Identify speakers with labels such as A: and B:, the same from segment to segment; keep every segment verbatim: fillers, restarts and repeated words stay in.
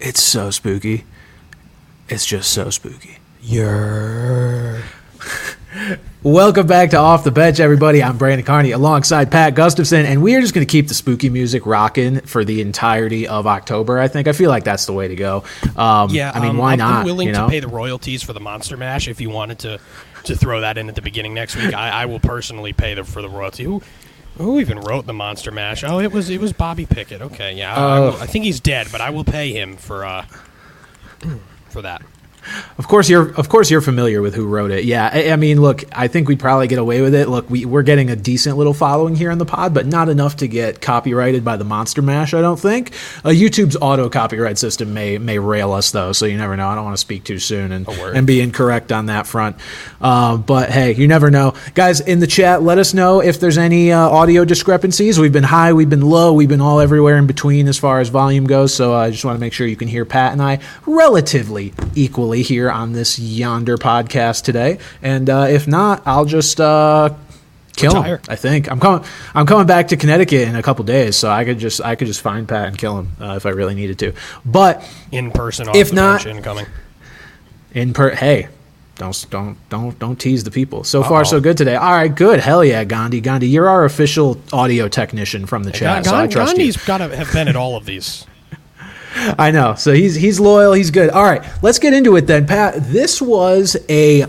A: It's so spooky. It's just so spooky.
B: Yeah.
A: Welcome back to Off the Bench, everybody. I'm Brandon Carney alongside Pat Gustafson, and we are just going to keep the spooky music rocking for the entirety of October, I think. I feel like that's the way to go. Um,
B: yeah,
A: I mean,
B: um,
A: why
B: I'm,
A: not?
B: I'm willing
A: you know?
B: to pay the royalties for the Monster Mash if you wanted to, to throw that in at the beginning next week. I, I will personally pay the, for the royalty. Who who even wrote the Monster Mash? Oh, it was it was Bobby Pickett. Okay, yeah, I,
A: Uh,
B: I, will, I think he's dead, but I will pay him for uh for that.
A: Of course, you're of course you're familiar with who wrote it. Yeah, I, I mean, look, I think we'd probably get away with it. Look, we, we're getting a decent little following here in the pod, but not enough to get copyrighted by the Monster Mash, I don't think. Uh, YouTube's auto copyright system may may rail us, though, so you never know. I don't want to speak too soon and, and be incorrect on that front. Uh, but, hey, you never know. Guys, in the chat, let us know if there's any uh, audio discrepancies. We've been high, we've been low, we've been all everywhere in between as far as volume goes, so I just want to make sure you can hear Pat and I relatively equally here on this yonder podcast today, and uh, if not, I'll just uh, kill
B: Retire.
A: him. I think I'm coming. I'm coming back to Connecticut in a couple days, so I could just I could just find Pat and kill him uh, if I really needed to. But
B: In person, off
A: if
B: the
A: not,
B: bench incoming.
A: in per hey. Don't don't don't don't tease the people. So far,
B: Uh-oh.
A: so good today. All right, good. Hell yeah, Gandhi. Gandhi, you're our official audio technician from the chat,
B: Ga-
A: so I
B: Ga-
A: trust
B: Gandhi's
A: you.
B: got to have been at all of these.
A: I know. So he's he's loyal. He's good. All right, let's get into it then, Pat. This was a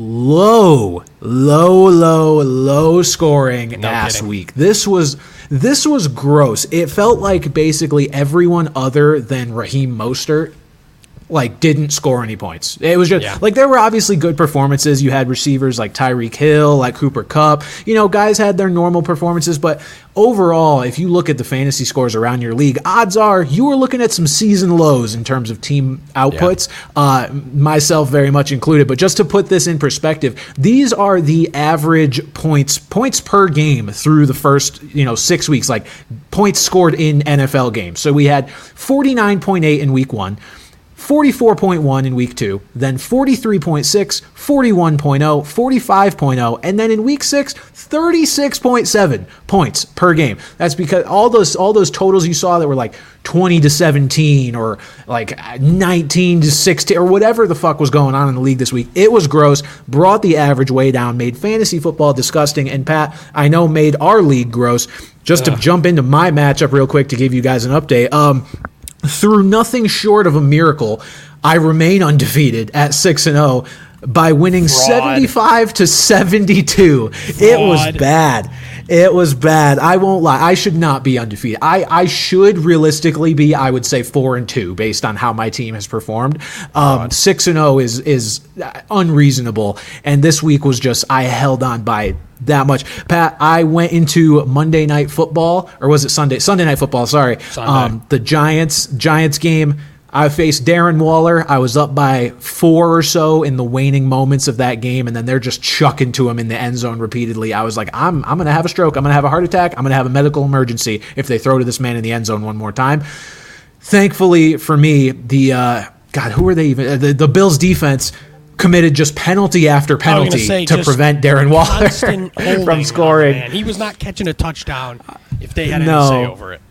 A: low, low, low, low scoring
B: No
A: ass
B: kidding.
A: week. This was this was gross. It felt like basically everyone other than Raheem Mostert like didn't score any points. It was just
B: Yeah.
A: like there were obviously good performances. You had receivers like Tyreek Hill, like Cooper Kupp. You know, guys had their normal performances, but overall, if you look at the fantasy scores around your league, odds are you were looking at some season lows in terms of team outputs, uh, myself very much included. But just to put this in perspective, these are the average points points per game through the first, you know, six weeks, like points scored in N F L games. So we had forty-nine point eight in week one, forty-four point one in week two, then forty-three point six, forty-one point oh, forty-five point oh, and then in week six, thirty-six point seven points per game. That's because all those all those totals you saw that were like twenty to seventeen or like nineteen to sixteen or whatever the fuck was going on in the league this week. It was gross, brought the average way down, made fantasy football disgusting, and Pat, I know made our league gross. Just
B: Ugh.
A: to jump into my matchup real quick to give you guys an update. Um, Through nothing short of a miracle, I remain undefeated at six and zero by winning
B: Fraud.
A: seventy-five to seventy-two. It was
B: Fraud.
A: bad. It was bad. I won't lie. I should not be undefeated. I, I should realistically be, I would say, four and two based on how my team has performed. Um, six and zero is is unreasonable. And this week was just I held on by that much. Pat, I went into Monday Night Football, or was it Sunday? Sunday Night Football. Sorry,
B: Sunday.
A: um, the Giants Giants game. I faced Darren Waller. I was up by four or so in the waning moments of that game, and then they're just chucking to him in the end zone repeatedly. I was like, I'm I'm going to have a stroke. I'm going to have a heart attack. I'm going to have a medical emergency if they throw to this man in the end zone one more time. Thankfully for me, the uh, God, who are they even? The, the Bills defense committed just penalty after penalty
B: say,
A: to
B: just
A: prevent Darren Waller
B: Constant holding
A: from
B: on the
A: scoring.
B: man. He was not catching a touchdown if they had any
A: No.
B: say over it.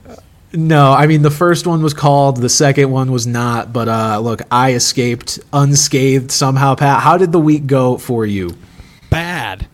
A: No, I mean, the first one was called, the second one was not, but uh, look, I escaped unscathed somehow, Pat. How did the week go for you?
B: Bad.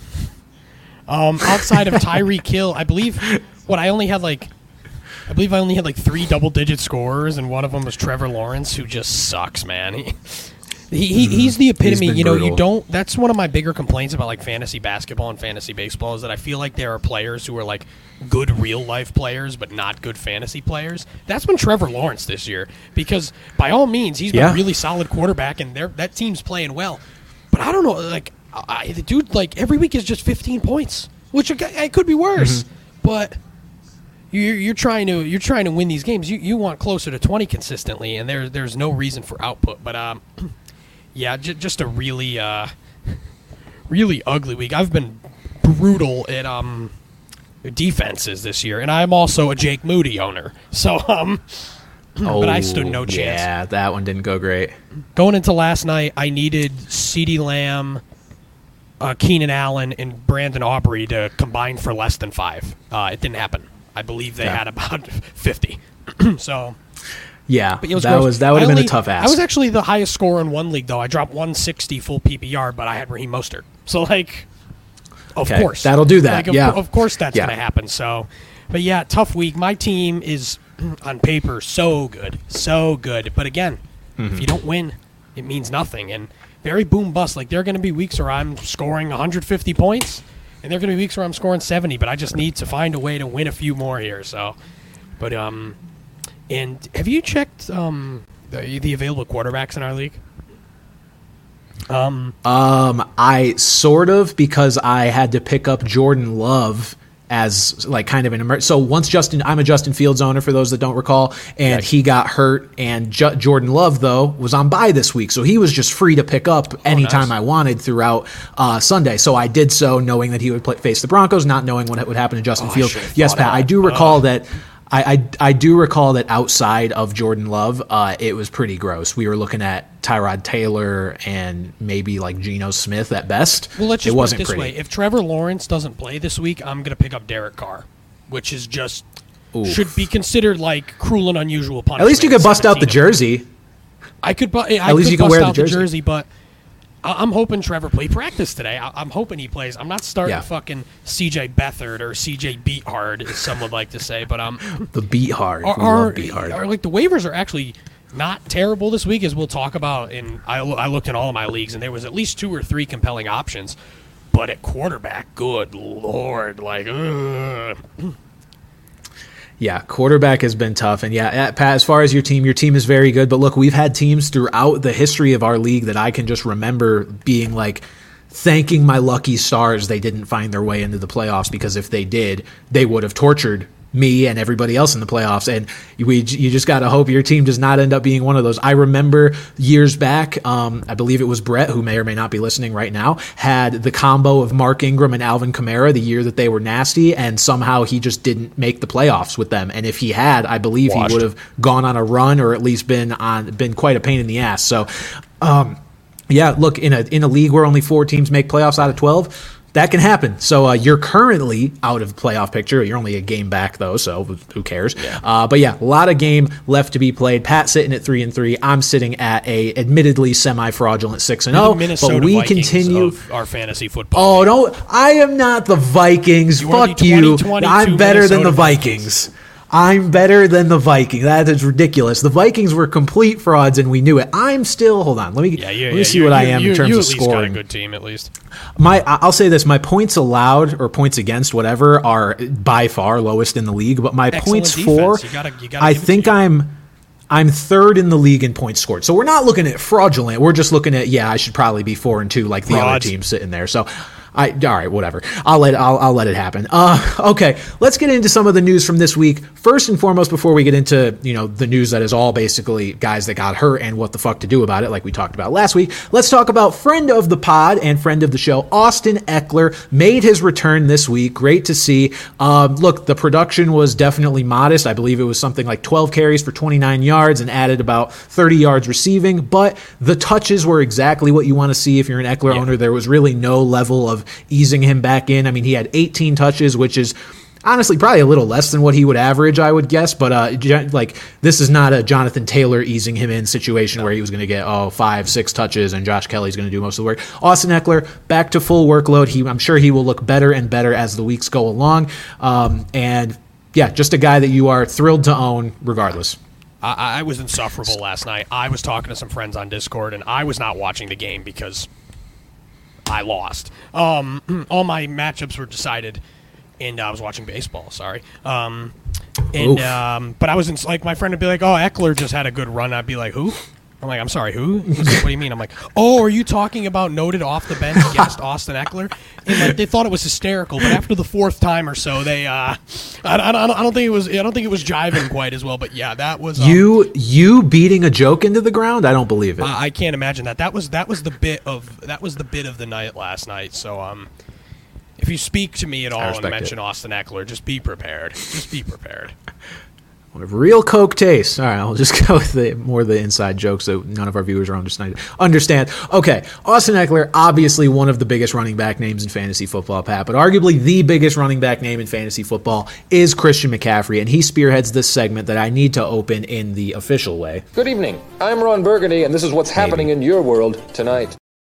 B: Um, outside of Tyreek Hill, I believe what I only had like, I believe I only had like three double-digit scorers, and one of them was Trevor Lawrence, who just sucks, man. He, he, he he's the epitome.
A: been
B: You know,
A: brutal.
B: you don't. That's one of my bigger complaints about like fantasy basketball and fantasy baseball is that I feel like there are players who are like good real life players but not good fantasy players. That's been Trevor Lawrence this year because by all means he's been
A: Yeah.
B: a really solid quarterback and they're, that team's playing well. But I don't know, like I, the dude, like every week is just fifteen points, which it, it could be worse.
A: Mm-hmm.
B: But you're, you're trying to you're trying to win these games. You you want closer to twenty consistently, and there there's no reason for output. But um, yeah, j- just a really uh, really ugly week. I've been brutal at um defenses this year, and I'm also a Jake Moody owner. So um, but I stood no chance.
A: Yeah, that one didn't go great.
B: Going into last night, I needed CeeDee Lamb, uh, Keenan Allen, and Brandon Aubrey to combine for less than five. Uh, it didn't happen. I believe they
A: Yeah.
B: had about fifty. So,
A: Yeah,
B: But it was
A: that
B: gross.
A: was that would
B: I
A: have been
B: only-
A: a tough
B: I
A: ask.
B: was actually the highest scorer in one league, though. I dropped one sixty full P P R, but I had Raheem Mostert. So, like, of
A: Okay,
B: course.
A: that'll do that,
B: Like, of,
A: yeah.
B: Of course that's
A: Yeah.
B: going to happen. So, but yeah, tough week. My team is, on paper, so good. So good. But again,
A: Mm-hmm.
B: if you don't win, it means nothing. And very boom bust. Like, there are going to be weeks where I'm scoring one hundred fifty points, and there are going to be weeks where I'm scoring seventy, but I just need to find a way to win a few more here. So, but, um, and have you checked um, the, the available quarterbacks in our league? Um,
A: Um, I sort of, because I had to pick up Jordan Love as like kind of an emer- so once Justin, I'm a Justin Fields owner for those that don't recall, and he got hurt, and Ju- Jordan Love though was on bye this week, so he was just free to pick up anytime
B: nice.
A: I wanted throughout uh, Sunday. So I did so knowing that he would play, face the Broncos, not knowing what would happen to Justin
B: Oh, I
A: Fields.
B: should've
A: Yes,
B: thought
A: Pat,
B: of
A: I
B: that.
A: do recall that. I, I, I do recall that outside of Jordan Love, uh, it was pretty gross. We were looking at Tyrod Taylor and maybe like Geno Smith at best.
B: well, let's
A: it
B: just put
A: wasn't
B: it this
A: pretty.
B: way. If Trevor Lawrence doesn't play this week, I'm going to pick up Derek Carr, which is just
A: Oof.
B: should be considered like cruel and unusual punishment.
A: At least you could bust out the
B: seventeen
A: jersey.
B: I could, bu- I
A: At least
B: could
A: you can
B: bust
A: wear the
B: out the
A: jersey.
B: jersey, but I- I'm hoping Trevor play practice today. I- I'm hoping he plays. I'm not starting
A: Yeah.
B: fucking C J Beathard or C J Beathard, as some would like to say. But um,
A: The beat hard.
B: are,
A: we
B: are,
A: love beat hard.
B: are like the waivers are actually not terrible this week, as we'll talk about. And I, lo- I looked in all of my leagues, and there was at least two or three compelling options. But at quarterback, good lord, like, ugh.
A: Yeah, quarterback has been tough. And yeah, uh, Pat, as far as your team, your team is very good. But look, we've had teams throughout the history of our league that I can just remember being like, thanking my lucky stars they didn't find their way into the playoffs, because if they did, they would have tortured me and everybody else in the playoffs. And we, you just got to hope your team does not end up being one of those. I remember years back, um, I believe it was Brett, who may or may not be listening right now, had the combo of Mark Ingram and Alvin Kamara the year that they were nasty, and somehow he just didn't make the playoffs with them. And if he had, I believe
B: Washed.
A: he would have gone on a run, or at least been on been quite a pain in the ass. So, um, yeah, look, in a in a league where only four teams make playoffs out of twelve, that can happen. So uh, you're currently out of the playoff picture. You're only a game back, though, so who cares?
B: Yeah.
A: Uh, but yeah, a lot of game left to be played. Pat sitting at three and three. I'm sitting at a admittedly semi-fraudulent six and
B: You're
A: zero.
B: the Minnesota
A: But we
B: Vikings
A: continue.
B: of our fantasy football.
A: Oh no, I am not the Vikings.
B: You are
A: Fuck
B: the
A: you.
B: twenty twenty-two
A: I'm better than the
B: Minnesota
A: Vikings. I'm better than the Vikings. That is ridiculous. The Vikings were complete frauds, and we knew it. I'm still. Hold on. Let me
B: Yeah, yeah,
A: let me
B: yeah.
A: see
B: you,
A: what I
B: you,
A: am
B: you,
A: in terms
B: you
A: of
B: at least
A: scoring.
B: got a good team, at least.
A: My, I'll say this: my points allowed or points against, whatever, are by far lowest in the league. But my
B: Excellent
A: points
B: defense.
A: for,
B: You gotta- you gotta
A: I
B: give it
A: think
B: to you.
A: I'm, I'm third in the league in points scored. So we're not looking at fraudulent. We're just looking at yeah, I should probably be four and two like the other
B: Frauds.
A: team sitting there. So. I, all right, whatever. I'll let I'll, I'll let it happen. Uh, okay, let's get into some of the news from this week. First and foremost, before we get into you know the news that is all basically guys that got hurt and what the fuck to do about it, like we talked about last week. Let's talk about friend of the pod and friend of the show, Austin Eckler, made his return this week. Great to see. Um, look, the production was definitely modest. I believe it was something like twelve carries for twenty-nine yards and added about thirty yards receiving. But the touches were exactly what you want to see if you're an Eckler
B: Yeah.
A: owner. There was really no level of easing him back in. I mean, he had eighteen touches, which is honestly probably a little less than what he would average, I would guess. But uh, jo- like this is not a Jonathan Taylor easing him in situation where he was going to get oh five, six touches and Josh Kelly's going to do most of the work. Austin Eckler back to full workload. He, I'm sure he will look better and better as the weeks go along. Um, and yeah, just a guy that you are thrilled to own regardless.
B: I, I was insufferable last night. I was talking to some friends on Discord, and I was not watching the game because I lost. Um, all my matchups were decided, and I was watching baseball. Sorry. Um, and
A: Oof.
B: um, but I was in, like, my friend would be like, "Oh, Eckler just had a good run." I'd be like, "Who?" I'm like, "I'm sorry, who?" He's like, "What do you mean?" I'm like, "Oh, are you talking about noted off the bench guest Austin Eckler?" And like, they thought it was hysterical, but after the fourth time or so, they, uh, I, I, don't, I don't think it was, I don't think it was jiving quite as well. But yeah, that was um,
A: You you beating a joke into the ground? I don't believe it.
B: I I can't imagine that. That was that was the bit of that was the bit of the night last night. So um, if you speak to me at all and
A: respect
B: mention
A: it.
B: Austin Eckler, just be prepared. Just be prepared.
A: Real Coke taste. All right, I'll just go with the more of the inside jokes that none of our viewers are understand. Understand. Okay, Austin Ekeler, obviously one of the biggest running back names in fantasy football, Pat, but arguably the biggest running back name in fantasy football is Christian McCaffrey, and he spearheads this segment that I need to open in the official way.
C: Good evening. I'm Ron Burgundy, and this is what's Maybe. happening in your world tonight.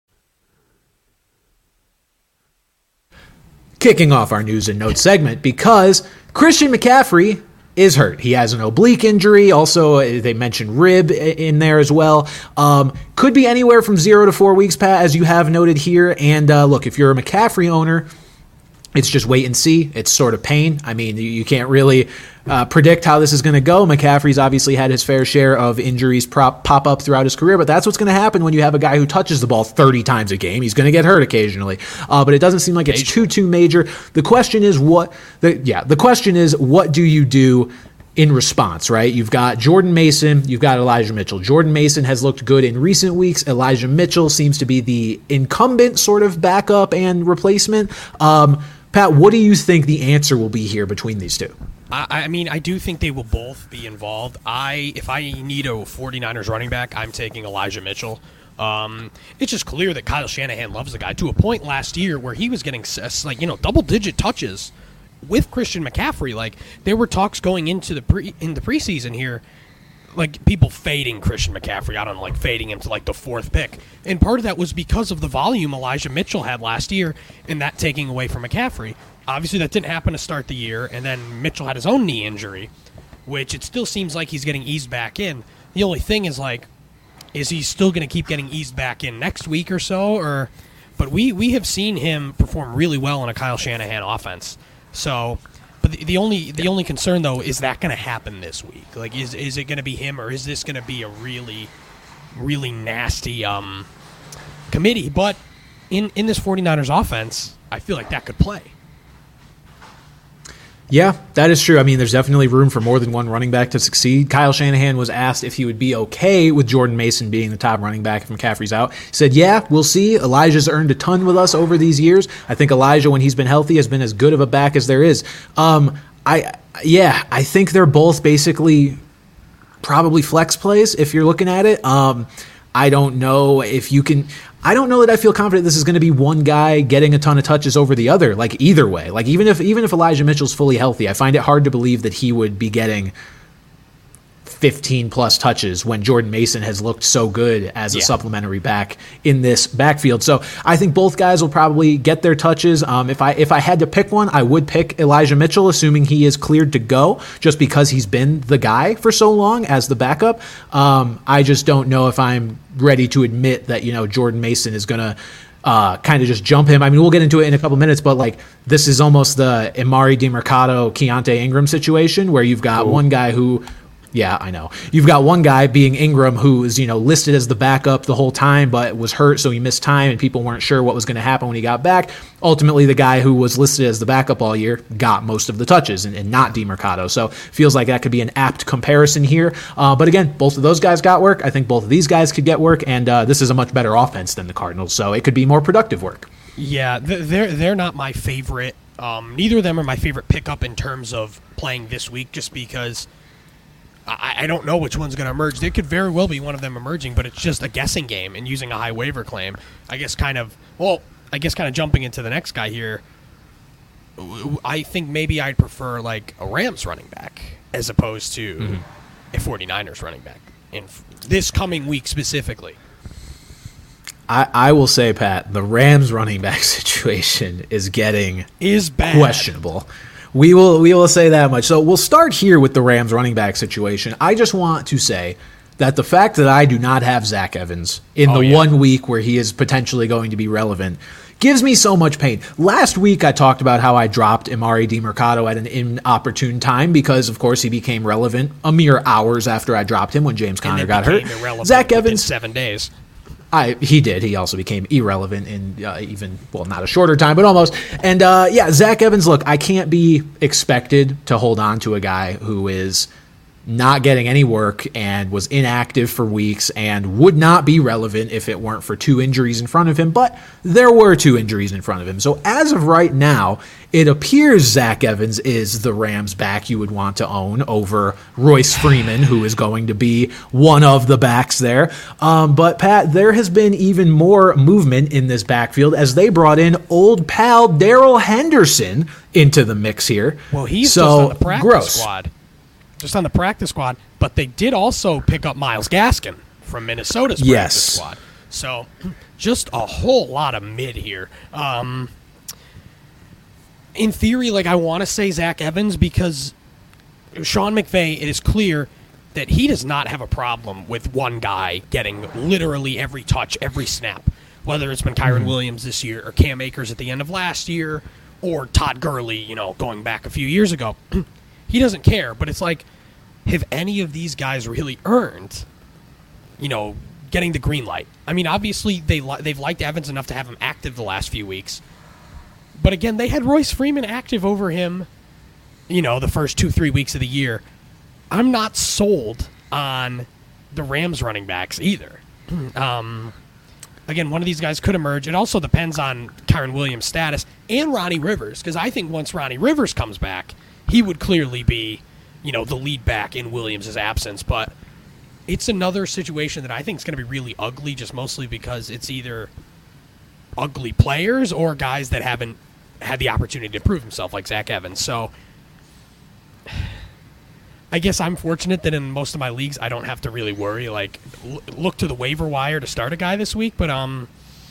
A: Kicking off our news and notes segment because Christian McCaffrey is hurt. He has an oblique injury. Also, they mentioned rib in there as well. Um, could be anywhere from zero to four weeks, Pat, as you have noted here. And uh, look, if you're a McCaffrey owner, it's just wait and see. It's sort of pain. I mean, you can't really uh, predict how this is going to go. McCaffrey's obviously had his fair share of injuries prop, pop up throughout his career, but that's what's going to happen when you have a guy who touches the ball thirty times a game. He's going to get hurt occasionally, uh, but it doesn't seem like it's too, too major. The question is what, the, yeah, the question is what do you do in response, right? You've got Jordan Mason, you've got Elijah Mitchell. Jordan Mason has looked good in recent weeks. Elijah Mitchell seems to be the incumbent sort of backup and replacement. Um, Pat, what do you think the answer will be here between these two?
B: I, I mean, I do think they will both be involved. I, if I need a 49ers running back, I'm taking Elijah Mitchell. Um, it's just clear that Kyle Shanahan loves the guy to a point last year where he was getting like you know double-digit touches with Christian McCaffrey. Like there were talks going into the pre in the preseason here, like people fading Christian McCaffrey out on like fading him to like the fourth pick. And part of that was because of the volume Elijah Mitchell had last year and that taking away from McCaffrey. Obviously that didn't happen to start the year, and then Mitchell had his own knee injury, which it still seems like he's getting eased back in. The only thing is like, is he still going to keep getting eased back in next week or so? Or, but we, we have seen him perform really well in a Kyle Shanahan offense. So, but the, the only the only concern though is that going to happen this week? Like, is is it going to be him, or is this going to be a really, really nasty um, committee? But in in this 49ers offense, I feel like that could play.
A: Yeah, that is true. I mean, there's definitely room for more than one running back to succeed. Kyle Shanahan was asked if he would be okay with Jordan Mason being the top running back if McCaffrey's out. He said, yeah, we'll see. Elijah's earned a ton with us over these years. I think Elijah, when he's been healthy, has been as good of a back as there is. Um, I Yeah, I think they're both basically probably flex plays if you're looking at it. Um, I don't know if you can... I don't know that I feel confident this is going to be one guy getting a ton of touches over the other, like either way. Like even if even if Elijah Mitchell's fully healthy, I find it hard to believe that he would be getting fifteen plus touches when Jordan Mason has looked so good as a yeah. supplementary back in this backfield. So I think both guys will probably get their touches. Um, if I if I had to pick one, I would pick Elijah Mitchell, assuming he is cleared to go, just because he's been the guy for so long as the backup. Um, I just don't know if I'm ready to admit that, you know, Jordan Mason is going to uh, kind of just jump him. I mean, we'll get into it in a couple minutes, but like this is almost the Emari Demercado, Keontae Ingram situation where you've got Ooh. one guy who Yeah, I know. You've got one guy being Ingram who is, you know, listed as the backup the whole time, but was hurt, so he missed time, and people weren't sure what was going to happen when he got back. Ultimately, the guy who was listed as the backup all year got most of the touches, and, and not Demercado. So feels like that could be an apt comparison here. Uh, but again, both of those guys got work. I think both of these guys could get work, and uh, this is a much better offense than the Cardinals, so it could be more productive work.
B: Yeah, they're they're not my favorite. Um, neither of them are my favorite pickup in terms of playing this week, just because I, I don't know which one's going to emerge. There could very well be one of them emerging, but it's just a guessing game and using a high waiver claim. I guess kind of, well, I guess kind of jumping into the next guy here, I think maybe I'd prefer like a Rams running back as opposed to mm-hmm. a 49ers running back in this coming week specifically.
A: I, I will say, Pat, the Rams running back situation is getting
B: is bad.
A: questionable. We will we will say that much. So we'll start here with the Rams running back situation. I just want to say that the fact that I do not have Zach Evans in oh, the yeah. one week where he is potentially going to be relevant gives me so much pain. Last week I talked about how I dropped Emari Demercado at an inopportune time because, of course, he became relevant a mere hours after I dropped him when James Conner got hurt. Zach Evans,
B: seven days.
A: I, he did. He also became irrelevant in uh, even, well, not a shorter time, but almost. And, uh, yeah, Zach Evans, look, I can't be expected to hold on to a guy who is not getting any work and was inactive for weeks and would not be relevant if it weren't for two injuries in front of him. But there were two injuries in front of him. So as of right now, it appears Zach Evans is the Rams back you would want to own over Royce Freeman, who is going to be one of the backs there. Um, but, Pat, there has been even more movement in this backfield as they brought in old pal Darrell Henderson into the mix here.
B: Well, he's
A: so,
B: just on the practice
A: gross.
B: squad. Just on the practice squad. But they did also pick up Myles Gaskin from Minnesota's
A: yes.
B: practice squad. So just a whole lot of mid here. Um, in theory, like I want to say Zach Evans because Sean McVay, it is clear that he does not have a problem with one guy getting literally every touch, every snap, whether it's been Kyron mm-hmm. Williams this year or Cam Akers at the end of last year or Todd Gurley, you know, going back a few years ago. He doesn't care, but it's like, have any of these guys really earned, you know, getting the green light? I mean, obviously they li- they've liked Evans enough to have him active the last few weeks. But again, they had Royce Freeman active over him, you know, the first two, three weeks of the year. I'm not sold on the Rams running backs either. Um, again, one of these guys could emerge. It also depends on Kyron Williams' status and Ronnie Rivers, because I think once Ronnie Rivers comes back, he would clearly be, you know, the lead back in Williams' absence. But it's another situation that I think is going to be really ugly, just mostly because it's either ugly players or guys that haven't had the opportunity to prove himself, like Zach Evans. So I guess I'm fortunate that in most of my leagues I don't have to really worry, like l- look to the waiver wire to start a guy this week. But um,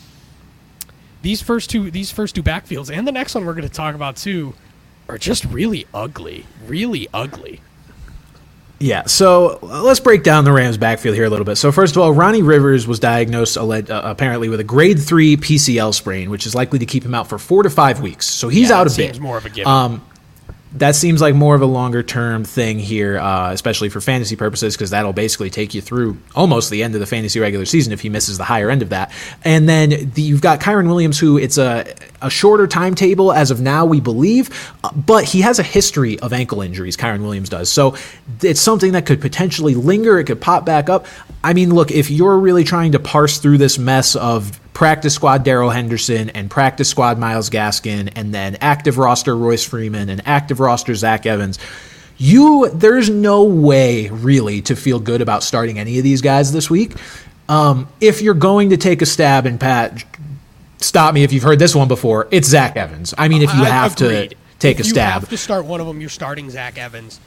B: these first two, these first two backfields, and the next one we're going to talk about too, are just really ugly, really ugly.
A: Yeah, so let's break down the Rams' backfield here a little bit. So first of all, Ronnie Rivers was diagnosed uh, apparently with a grade three P C L sprain, which is likely to keep him out for four to five weeks. So he's
B: yeah,
A: out a
B: seems
A: bit.
B: More of a given.
A: Um, that seems like more of a longer-term thing here, uh, especially for fantasy purposes, because that'll basically take you through almost the end of the fantasy regular season if he misses the higher end of that. And then the, you've got Kyron Williams, who it's a, a shorter timetable as of now, we believe, uh, but he has a history of ankle injuries, Kyron Williams does. So it's something that could potentially linger. It could pop back up. I mean, look, if you're really trying to parse through this mess of practice squad Darrell Henderson and practice squad Myles Gaskin and then active roster Royce Freeman and active roster Zach Evans, you there's no way really to feel good about starting any of these guys this week. Um, if you're going to take a stab, and Pat, stop me if you've heard this one before, it's Zach Evans. I mean, if you
B: I,
A: have
B: agreed.
A: to take
B: if
A: a stab.
B: If you have to start one of them, you're starting Zach Evans.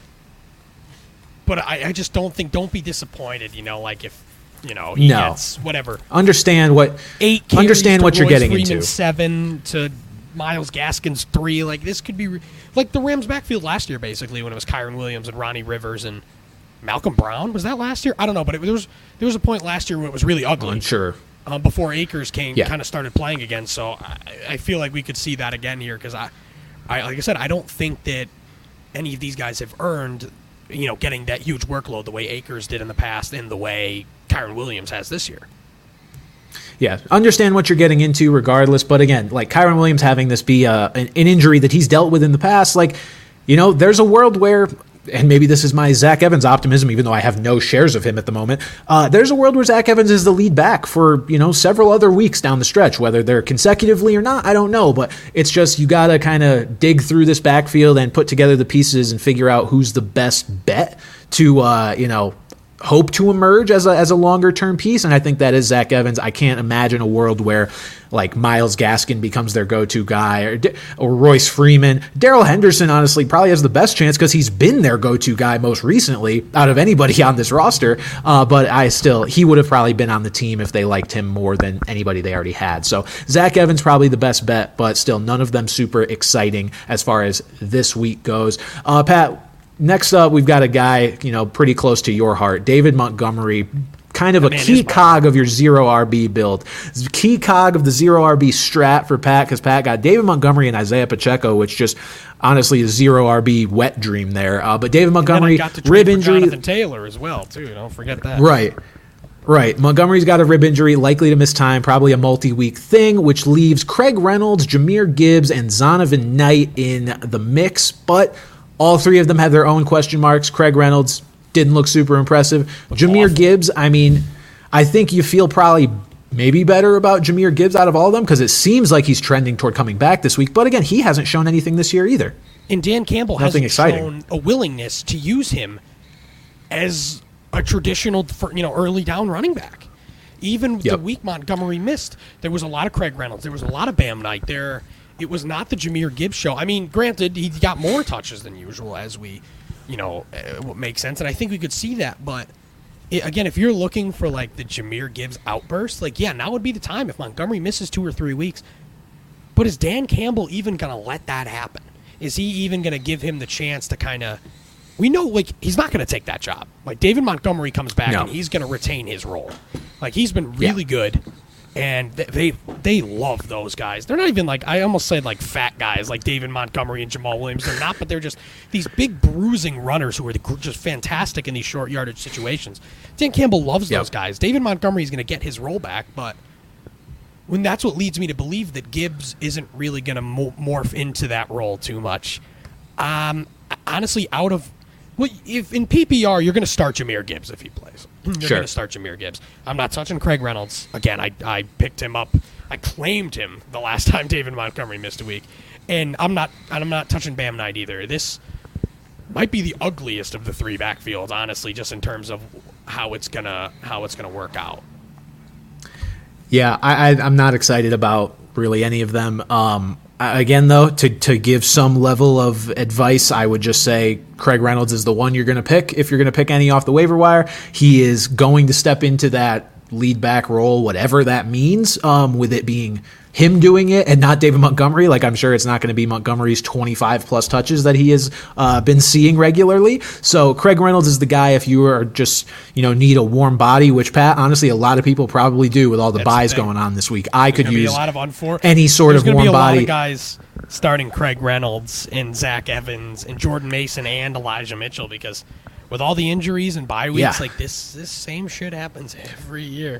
B: But I, I just don't think, don't be disappointed, you know, like if, you know, he
A: no.
B: gets whatever.
A: Understand what
B: Eight
A: understand what
B: to
A: you're
B: Royce
A: getting
B: Freeman,
A: into.
B: Seven to Myles Gaskin's three. Like, this could be re- like the Rams backfield last year, basically, when it was Kyron Williams and Ronnie Rivers and Malcolm Brown. Was that last year? I don't know, but it, there was there was a point last year where it was really ugly.
A: I'm sure.
B: Um, before Akers came,
A: yeah.
B: kind of started playing again. So I, I feel like we could see that again here because I, I, like I said, I don't think that any of these guys have earned, you know, getting that huge workload the way Akers did in the past and the way Kyron Williams has this year.
A: Yeah, understand what you're getting into regardless. But again, like Kyron Williams having this be uh, an, an injury that he's dealt with in the past, like, you know, there's a world where, and maybe this is my Zach Evans optimism, even though I have no shares of him at the moment, uh, there's a world where Zach Evans is the lead back for, you know, several other weeks down the stretch, whether they're consecutively or not, I don't know. But it's just you got to kind of dig through this backfield and put together the pieces and figure out who's the best bet to, uh, you know, hope to emerge as a as a longer term piece, and I think that is Zach Evans. I can't imagine a world where like Myles Gaskin becomes their go-to guy or, or Royce Freeman. Darrell Henderson honestly probably has the best chance because he's been their go-to guy most recently out of anybody on this roster. Uh, but I still he would have probably been on the team if they liked him more than anybody they already had. So Zach Evans probably the best bet, but still none of them super exciting as far as this week goes. Uh, Pat. Next up, we've got a guy, you know, pretty close to your heart, David Montgomery, kind of a key cog of your zero R B build. Key cog of the zero R B strat for Pat, because Pat got David Montgomery and Isaiah Pacheco, which just honestly is zero R B wet dream there. Uh, but David Montgomery,
B: got to
A: rib injury.
B: Jonathan Taylor as well, too. Don't forget that.
A: Right. Right. Montgomery's got a rib injury, likely to miss time, probably a multi-week thing, which leaves Craig Reynolds, Jahmyr Gibbs, and Zonovan Knight in the mix. But all three of them have their own question marks. Craig Reynolds, didn't look super impressive. Jahmyr
B: awful.
A: Gibbs, I mean, I think you feel probably maybe better about Jahmyr Gibbs out of all of them because it seems like he's trending toward coming back this week. But again, he hasn't shown anything this year either.
B: And Dan Campbell
A: Nothing
B: hasn't
A: exciting.
B: shown a willingness to use him as a traditional, you know, early down running back. Even the
A: Yep.
B: week Montgomery missed, there was a lot of Craig Reynolds. There was a lot of Bam Knight. There, it was not the Jahmyr Gibbs show. I mean, granted, he got more touches than usual, as we, you know, uh, what makes sense, and I think we could see that. But it, again, if you're looking for like the Jahmyr Gibbs outburst, like yeah, now would be the time if Montgomery misses two or three weeks. But is Dan Campbell even going to let that happen? Is he even going to give him the chance to kind of? We know, like, he's not going to take that job. Like, David Montgomery comes back,
A: No.
B: and he's going to retain his role. Like, he's been really
A: Yeah.
B: good, and th- they they love those guys. They're not even, like, I almost said, like, fat guys, like David Montgomery and Jamal Williams. They're not, but they're just these big, bruising runners who are the, gr- just fantastic in these short yardage situations. Dan Campbell loves
A: Yep.
B: those guys. David Montgomery is going to get his role back, but when that's what leads me to believe that Gibbs isn't really going to mo- morph into that role too much. Um, honestly, out of well, if in P P R you're going to start Jahmyr Gibbs if he plays. You're
A: Sure.
B: going to start Jahmyr Gibbs. I'm not touching Craig Reynolds again. I I picked him up. I claimed him the last time David Montgomery missed a week, and I'm not. And I'm not touching Bam Knight either. This might be the ugliest of the three backfields, honestly, just in terms of how it's gonna how it's gonna work out.
A: Yeah, I, I, I'm not excited about really any of them. Um, I- again, though, to, to give some level of advice, I would just say Craig Reynolds is the one you're going to pick. If you're going to pick any off the waiver wire, he is going to step into that lead back role, whatever that means, um, with it being him doing it and not David Montgomery. Like, I'm sure it's not going to be Montgomery's twenty-five plus touches that he has uh, been seeing regularly. So Craig Reynolds is the guy if you are just, you know, need a warm body, which, Pat, honestly, a lot of people probably do with all the
B: That's the
A: buys
B: thing.
A: going on this week. I
B: There's
A: could
B: gonna be
A: use
B: a lot of unfor-
A: any sort
B: There's
A: of
B: gonna
A: warm
B: be a lot
A: body.
B: of guys starting Craig Reynolds and Zach Evans and Jordan Mason and Elijah Mitchell because with all the injuries and bye weeks,
A: Yeah.
B: like this, this same shit happens every year.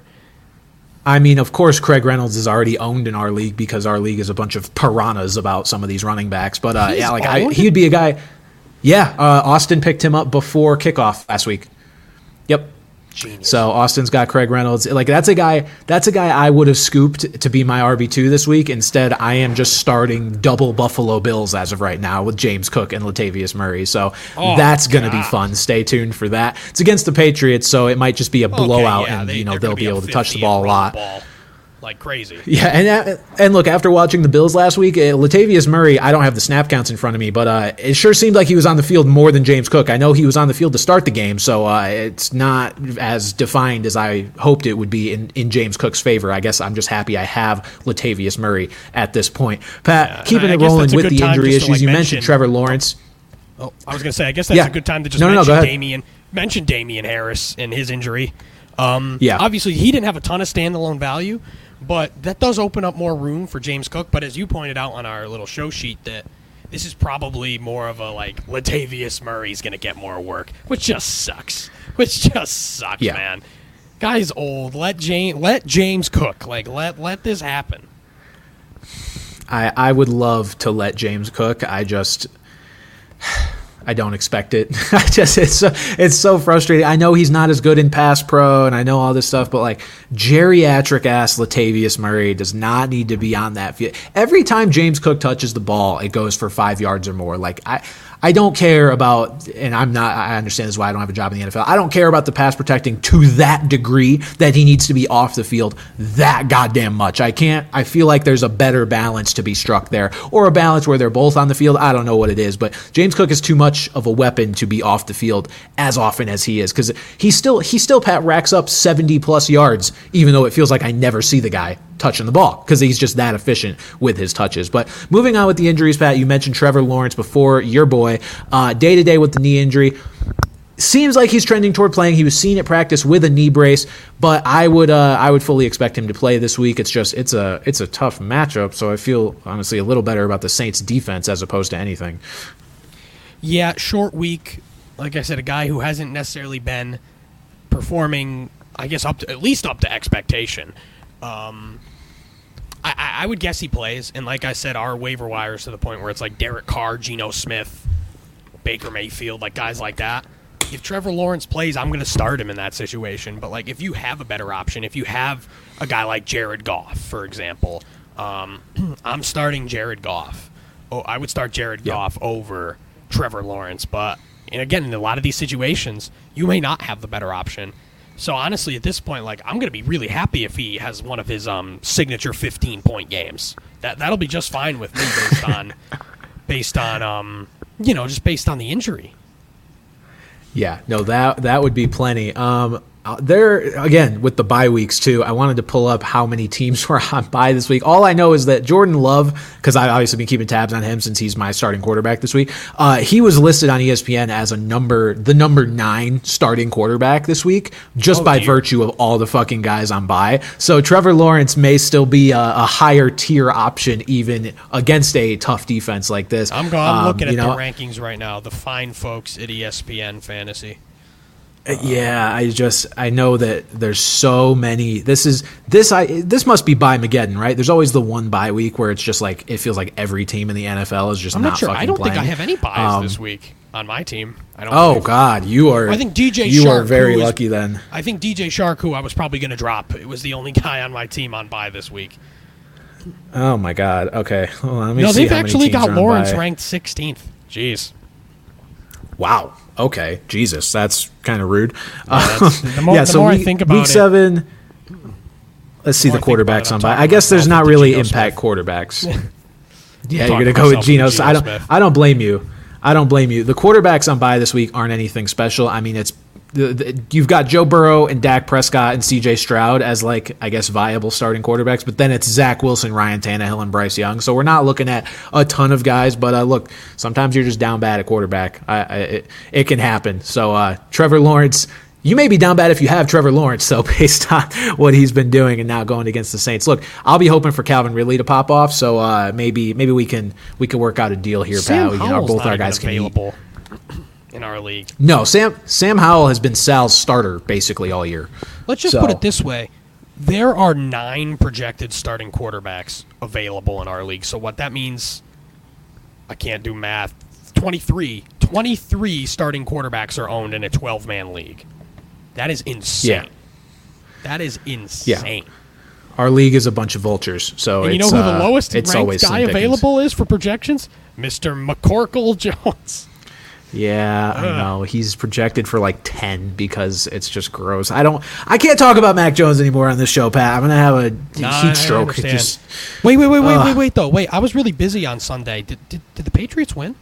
A: I mean, of course, Craig Reynolds is already owned in our league because our league is a bunch of piranhas about some of these running backs. But uh,
B: He's
A: yeah, like I,
B: owned?
A: he'd be a guy. Yeah, uh, Austin picked him up before kickoff last week. Yep.
B: Genius.
A: So Austin's got Craig Reynolds. Like that's a guy. That's a guy I would have scooped to be my R B two this week. Instead, I am just starting double Buffalo Bills as of right now with James Cook and Latavius Murray. So
B: Oh,
A: that's going to be
B: God.
A: fun. Stay tuned for that. It's against the Patriots, so it might just be a
B: Okay,
A: blowout,
B: yeah,
A: and
B: they-
A: you know
B: they're
A: they'll
B: gonna
A: be able to touch the
B: fifty
A: ball a
B: and run
A: lot.
B: the ball like crazy.
A: Yeah, and uh, and look, after watching the Bills last week, uh, Latavius Murray, I don't have the snap counts in front of me, but uh, it sure seemed like he was on the field more than James Cook. I know he was on the field to start the game, so uh, it's not as defined as I hoped it would be in, in James Cook's favor. I guess I'm just happy I have Latavius Murray at this point. Pat,
B: Yeah,
A: keeping
B: I
A: it
B: guess
A: rolling
B: that's a
A: with
B: good
A: the
B: time
A: injury
B: just to,
A: issues,
B: like,
A: you mentioned
B: mention-
A: Trevor Lawrence.
B: Oh, I was going to say, I guess that's
A: Yeah.
B: a good time to just
A: No, no, no,
B: mention
A: go ahead.
B: Damian, mention Damian Harris and his injury. Um,
A: Yeah.
B: Obviously, he didn't have a ton of standalone value, but that does open up more room for James Cook. But as you pointed out on our little show sheet, that this is probably more of a like Latavius Murray's going to get more work, which just sucks. Which just sucks,
A: Yeah.
B: man. Guy's old. Let James let James Cook. Like let let this happen.
A: I, I would love to let James cook. I just I don't expect it. I just it's so, it's so frustrating. I know he's not as good in pass pro, and I know all this stuff, but like geriatric ass Latavius Murray does not need to be on that field. Every time James Cook touches the ball, it goes for five yards or more. Like I. I don't care about, and I'm not, I understand this is why I don't have a job in the N F L. I don't care about the pass protecting to that degree that he needs to be off the field that goddamn much. I can't, I feel like there's a better balance to be struck there, or a balance where they're both on the field. I don't know what it is, but James Cook is too much of a weapon to be off the field as often as he is, because he still, he still, Pat, racks up seventy plus yards, even though it feels like I never see the guy touching the ball because he's just that efficient with his touches. But moving on with the injuries, Pat, you mentioned Trevor Lawrence before, your boy. Uh, day-to-day with the knee injury. Seems like he's trending toward playing. He was seen at practice with a knee brace, but I would uh, I would fully expect him to play this week. It's just it's a it's a tough matchup, so I feel honestly a little better about the Saints defense as opposed to anything.
B: Yeah, short week. Like I said, a guy who hasn't necessarily been performing, I guess, up to at least up to expectation. Um, I, I I would guess he plays, and like I said, our waiver wires to the point where it's like Derek Carr, Geno Smith, Baker Mayfield, like guys like that. if Trevor Lawrence plays, I'm going to start him in that situation. But like, if you have a better option, if you have a guy like Jared Goff, for example, um, I'm starting Jared Goff. Oh, I would start Jared yeah. Goff over Trevor Lawrence. But and again, in a lot of these situations, you may not have the better option. So honestly, at this point, like I'm going to be really happy if he has one of his um, signature fifteen point games. That that'll be just fine with me based on based on um, you know just based on the injury.
A: Yeah, no, that that would be plenty. Um, uh, there again with the bye weeks too. I wanted to pull up how many teams were on bye this week. All I know is that Jordan Love, because I've obviously been keeping tabs on him since he's my starting quarterback this week. Uh, he was listed on E S P N as a number, the number nine starting quarterback this week, just oh, by dear. virtue of all the fucking guys on bye. So Trevor Lawrence may still be a, a higher tier option even against a tough defense like this.
B: I'm, going, I'm um, looking at know, the rankings right now. The fine folks at E S P N Fantasy.
A: Yeah, I just I know that there's so many. This is this I this must be bye Mageddon, right? There's always the one bye week where it's just like it feels like every team in the N F L is just
B: I'm
A: not,
B: not sure.
A: fucking
B: I don't
A: playing.
B: think I have any byes um, this week on my team. I don't.
A: Oh
B: believe.
A: God, you are.
B: I think D J
A: you
B: Shark,
A: are very
B: who is,
A: lucky then.
B: I think D J Shark, who I was probably going to drop, it was the only guy on my team on bye this week.
A: Oh my God. Okay, hold on, let me
B: no,
A: see
B: they've
A: how
B: actually
A: many teams
B: got
A: are on
B: Lawrence
A: bye.
B: ranked sixteenth. Jeez.
A: Wow. Okay. Jesus, that's kind of rude.
B: Yeah, the more,
A: yeah,
B: the
A: so
B: more
A: week,
B: I think about
A: week
B: it,
A: seven. Let's see the quarterbacks on bye. I guess there's not really impact quarterbacks. Yeah, you're gonna go with Geno. So I don't.
B: Smith.
A: I don't blame you. I don't blame you. The quarterbacks on bye this week aren't anything special. I mean, it's the, the, you've got Joe Burrow and Dak Prescott and C J Stroud as like I guess viable starting quarterbacks, but then it's Zach Wilson, Ryan Tannehill, and Bryce Young. So we're not looking at a ton of guys. But uh, look, sometimes you're just down bad at quarterback. I, I, it, it can happen. So uh, Trevor Lawrence. You may be down bad if you have Trevor Lawrence, so based on what he's been doing and now going against the Saints. Look, I'll be hoping for Calvin Ridley to pop off, so uh, maybe maybe we can we can work out a deal here,
B: Sam
A: pal. You know,
B: Howell's
A: both
B: not
A: our
B: even
A: guys can
B: available
A: eat.
B: in our league.
A: No, Sam Sam Howell has been Sal's starter basically all year.
B: Let's just
A: so.
B: put it this way. There are nine projected starting quarterbacks available in our league. So what that means, I can't do math, twenty-three. twenty-three starting quarterbacks are owned in a twelve-man league. That is insane. Yeah. That is insane.
A: Yeah. Our league is a bunch of vultures. So
B: and
A: it's,
B: you know who the
A: uh,
B: lowest
A: it's
B: ranked guy available is for projections? Mister McCorkle Jones.
A: Yeah, I know. He's projected for like ten because it's just gross. I don't I can't talk about Mac Jones anymore on this show, Pat. I'm going to have a
B: nah,
A: heat stroke.
B: Just, wait, wait, wait, wait, uh, wait, wait, though. Wait, I was really busy on Sunday. Did, did, did the Patriots win?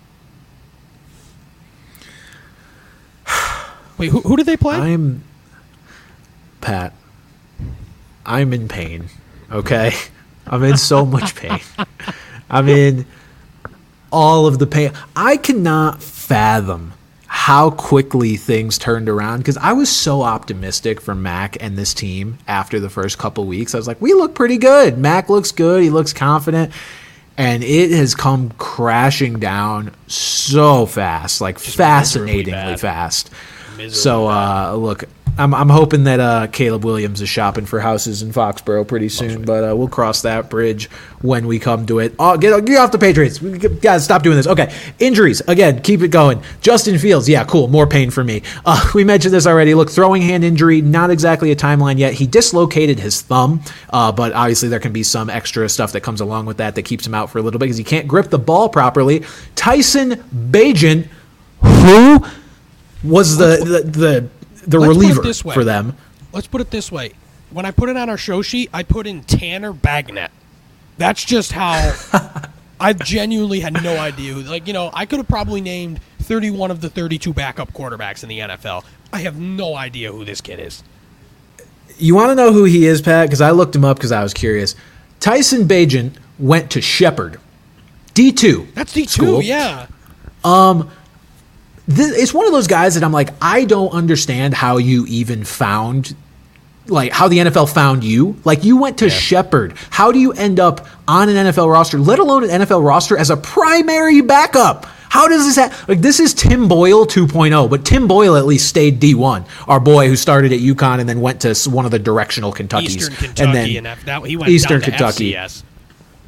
B: Wait, who, who did they play?
A: I'm Pat. I'm in pain. Okay? I'm in so much pain. I'm in all of the pain. I cannot fathom how quickly things turned around because I was so optimistic for Mac and this team after the first couple weeks. I was like, we look pretty good. Mac looks good. He looks confident. And it has come crashing down so fast, like Just fascinatingly fast. Miserably so, uh, look, I'm I'm hoping that uh, Caleb Williams is shopping for houses in Foxborough pretty soon, but uh, we'll cross that bridge when we come to it. Oh, get, get off the Patriots. Guys, stop doing this. Okay, injuries. Again, keep it going. Justin Fields, yeah, cool. More pain for me. Uh, we mentioned this already. Look, throwing hand injury, not exactly a timeline yet. He dislocated his thumb, uh, but obviously there can be some extra stuff that comes along with that that keeps him out for a little bit because he can't grip the ball properly. Tyson Bagent, who was the the... the the
B: Let's
A: reliever for them.
B: Let's put it this way. When I put it on our show sheet, I put in Tanner Bagnet. That's just how I genuinely had no idea. Like, you know, I could have probably named thirty-one of the thirty-two backup quarterbacks in the N F L. I have no idea who this kid is.
A: You want to know who he is, Pat? Because I looked him up because I was curious. Tyson Bagent went to Shepherd. D two.
B: That's D two,
A: school.
B: Yeah.
A: Um... It's one of those guys that I'm like, I don't understand how you even found, like, how the N F L found you. Like, you went to yeah. Shepherd. How do you end up on an N F L roster, let alone an N F L roster as a primary backup? How does this happen? Like, this is Tim Boyle two point oh, but Tim Boyle at least stayed D one. Our boy who started at UConn and then went to one of the directional Kentuckys.
B: Eastern Kentucky.
A: And then
B: and F- that, he went
A: Eastern
B: down to
A: Kentucky.
B: F C S.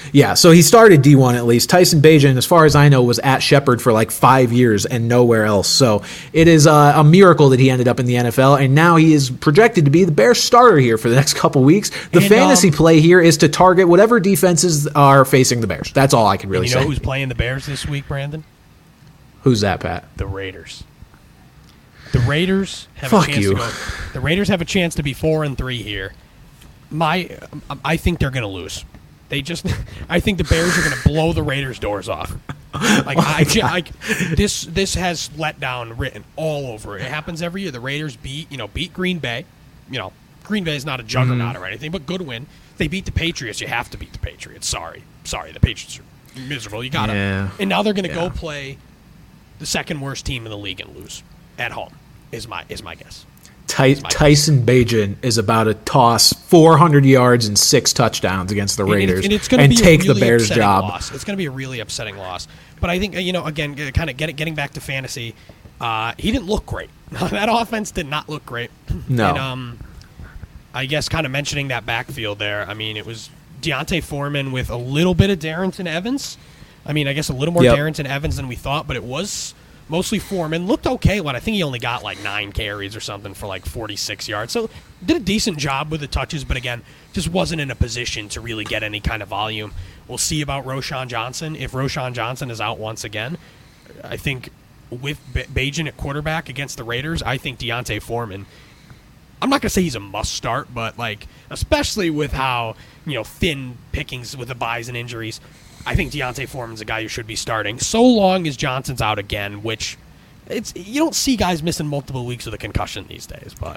A: Yeah, so he started D one at least. Tyson Bagent, as far as I know, was at Shepherd for like five years and nowhere else. So it is uh, a miracle that he ended up in the N F L, and now he is projected to be the Bears starter here for the next couple weeks. The
B: and,
A: fantasy
B: um,
A: play here is to target whatever defenses are facing the Bears. That's all I can really
B: you know
A: say.
B: who's playing the Bears this week, Brandon?
A: Who's that, Pat?
B: The Raiders. The Raiders have
A: Fuck
B: a chance
A: you.
B: to go. The Raiders have a chance to be four and three here. My, I think they're going to lose. They just, I think the Bears are going to blow the Raiders' doors off. Like
A: Oh
B: I, ju- like this, this has letdown written all over it. It happens every year. The Raiders beat, you know, beat Green Bay. You know, Green Bay is not a juggernaut
A: Mm-hmm.
B: or anything, but good win. They beat the Patriots. You have to beat the Patriots. Sorry, sorry, the Patriots are miserable. You got to.
A: Yeah.
B: And now they're going to
A: Yeah.
B: go play the second worst team in the league and lose at home. Is my is my guess.
A: Ty- Tyson Bagent is about to toss four hundred yards and six touchdowns against the
B: And
A: Raiders
B: it's,
A: and,
B: and it's gonna be
A: take
B: a really
A: the Bears'
B: upsetting
A: job.
B: Loss. It's going to be a really upsetting loss. But I think, you know, again, kind of getting getting back to fantasy, uh, he didn't look great. That offense did not look great.
A: No.
B: And, um, I guess kind of mentioning that backfield there, I mean, it was Deontay Foreman with a little bit of Darrington Evans. I mean, I guess a little more
A: Yep.
B: Darrington Evans than we thought, but it was mostly Foreman. Looked okay. When I think he only got like nine carries or something for like forty-six yards. So did a decent job with the touches, but again, just wasn't in a position to really get any kind of volume. We'll see about Roschon Johnson. If Roschon Johnson is out once again, I think with B- Bagent at quarterback against the Raiders, I think Deontay Foreman, I'm not going to say he's a must start, but like, especially with how, you know, thin pickings with the buys and injuries, I think Deontay Foreman's a guy who should be starting, so long as Johnson's out again, which it's you don't see guys missing multiple weeks with a concussion these days, but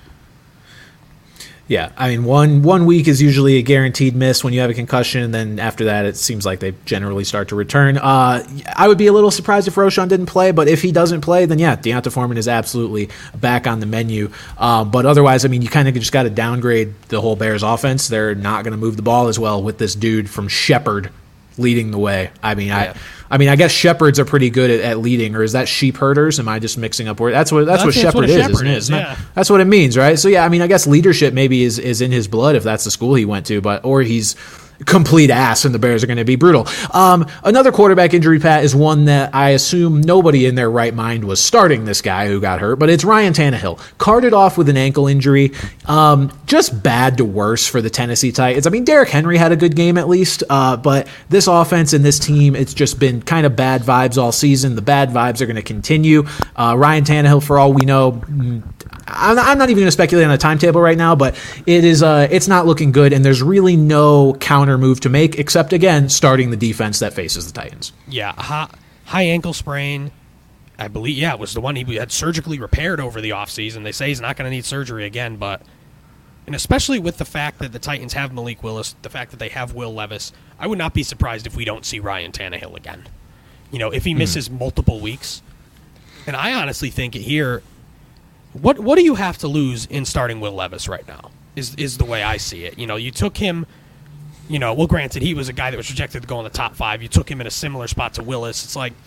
A: Yeah, I mean, one one week is usually a guaranteed miss when you have a concussion, and then after that, it seems like they generally start to return. Uh, I would be a little surprised if Roschon didn't play, but if he doesn't play, then yeah, Deontay Foreman is absolutely back on the menu. Uh, but otherwise, I mean, you kind of just got to downgrade the whole Bears offense. They're not going to move the ball as well with this dude from Shepherd leading the way. I mean,
B: Yeah.
A: I. I mean, I guess shepherds are pretty good at, at leading, or is that sheep herders? Am I just mixing up words? That's what that's,
B: That's-
A: what
B: that's what
A: shepherd
B: a
A: is,
B: shepherd
A: isn't it?
B: is,
A: Isn't that-
B: yeah.
A: that's what it means, right? So yeah, I mean, I guess leadership maybe is, is in his blood if that's the school he went to, but or he's complete ass and the Bears are going to be brutal. Um, another quarterback injury, Pat, is one that I assume nobody in their right mind was starting this guy who got hurt, but it's Ryan Tannehill. Carted off with an ankle injury. Um, just bad to worse for the Tennessee Titans. I mean, Derrick Henry had a good game at least, uh, but this offense and this team, it's just been kind of bad vibes all season. The bad vibes are going to continue. Uh, Ryan Tannehill, for all we know, I'm not, I'm not even going to speculate on a timetable right now, but it is uh, it's not looking good, and there's really no counter move to make except, again, starting the defense that faces the Titans.
B: yeah, high, high ankle sprain. I believe, yeah, it was the one he had surgically repaired over the offseason. They say he's not going to need surgery again, but, and especially with the fact that the Titans have Malik Willis, the fact that they have Will Levis, I would not be surprised if we don't see Ryan Tannehill again. You know, if he misses mm. multiple weeks. And I honestly think here, what what do you have to lose in starting Will Levis right now is is the way I see it. You know, you took him, you know, well, granted, he was a guy that was projected to go in the top five. You took him in a similar spot to Willis. It's like,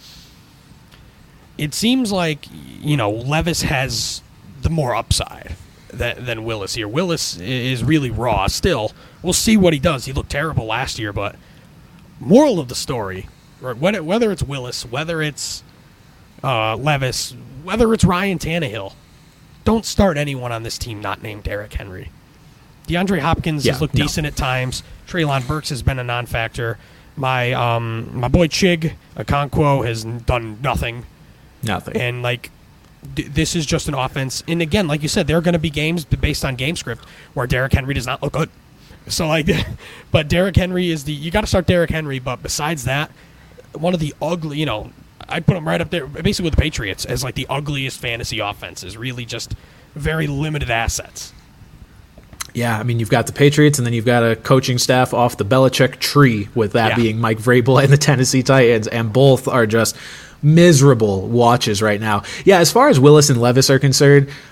B: it seems like, you know, Levis has the more upside than, than Willis here. Willis is really raw still. We'll see what he does. He looked terrible last year, but moral of the story, right, whether, whether it's Willis, whether it's uh, Levis, whether it's Ryan Tannehill, don't start anyone on this team not named Derrick Henry. DeAndre Hopkins
A: yeah,
B: has looked
A: no.
B: decent at times. Treylon Burks has been a non-factor. My um, my boy Chig Okonkwo has done nothing.
A: Nothing.
B: And, like, d- this is just an offense. And, again, like you said, there are going to be games based on game script where Derrick Henry does not look good. So, like, but Derrick Henry is the – you got to start Derrick Henry. But besides that, one of the ugly – you know, I'd put him right up there basically with the Patriots as, like, the ugliest fantasy offenses. Really just very limited assets.
A: Yeah, I mean, you've got the Patriots, and then you've got a coaching staff off the Belichick tree, with that
B: Yeah.
A: being Mike Vrabel and the Tennessee Titans, and both are just miserable watches right now. Yeah, as far as Willis and Levis are concerned,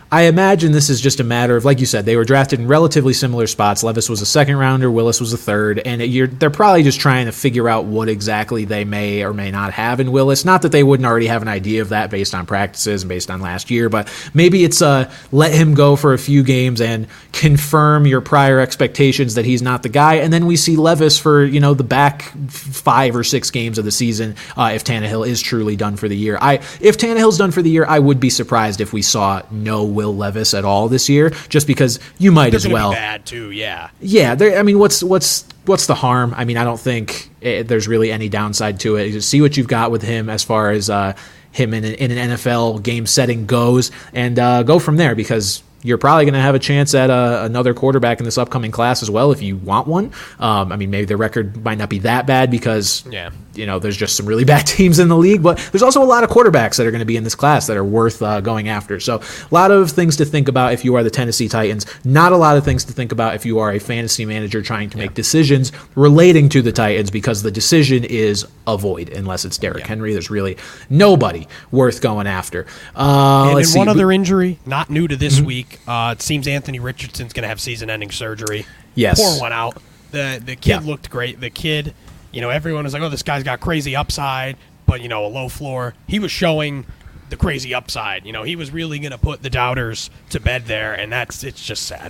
A: I imagine this is just a matter of, like you said, they were drafted in relatively similar spots. Levis was a second rounder, Willis was a third, and you're, they're probably just trying to figure out what exactly they may or may not have in Willis. Not that they wouldn't already have an idea of that based on practices and based on last year, but maybe it's uh, let him go for a few games and confirm your prior expectations that he's not the guy, and then we see Levis for, you know, the back five or six games of the season uh, if Tannehill is truly done for the year. I If Tannehill's done for the year, I would be surprised if we saw no Will Levis at all this year, just because you might
B: They're
A: as well.
B: Be bad too, yeah.
A: Yeah, I mean, what's what's what's the harm? I mean, I don't think it, there's really any downside to it. Just see what you've got with him as far as uh, him in, in an N F L game setting goes, and uh, go from there, because you're probably going to have a chance at uh, another quarterback in this upcoming class as well if you want one. Um, I mean, maybe their record might not be that bad because,
B: yeah.
A: you know, there's just some really bad teams in the league, but there's also a lot of quarterbacks that are going to be in this class that are worth uh, going after. So a lot of things to think about if you are the Tennessee Titans. Not a lot of things to think about if you are a fantasy manager trying to yeah. make decisions relating to the Titans, because the decision is avoid unless it's Derrick yeah. Henry. There's really nobody worth going after. Uh,
B: and
A: let's
B: in
A: see.
B: one other injury, not new to this mm-hmm. week, Uh, it seems Anthony Richardson's going to have season-ending surgery.
A: Yes.
B: Pour one out. The the kid
A: yeah.
B: looked great. The kid, you know, everyone was like, oh, this guy's got crazy upside, but, you know, a low floor. He was showing the crazy upside. You know, he was really going to put the doubters to bed there, and that's it's just sad.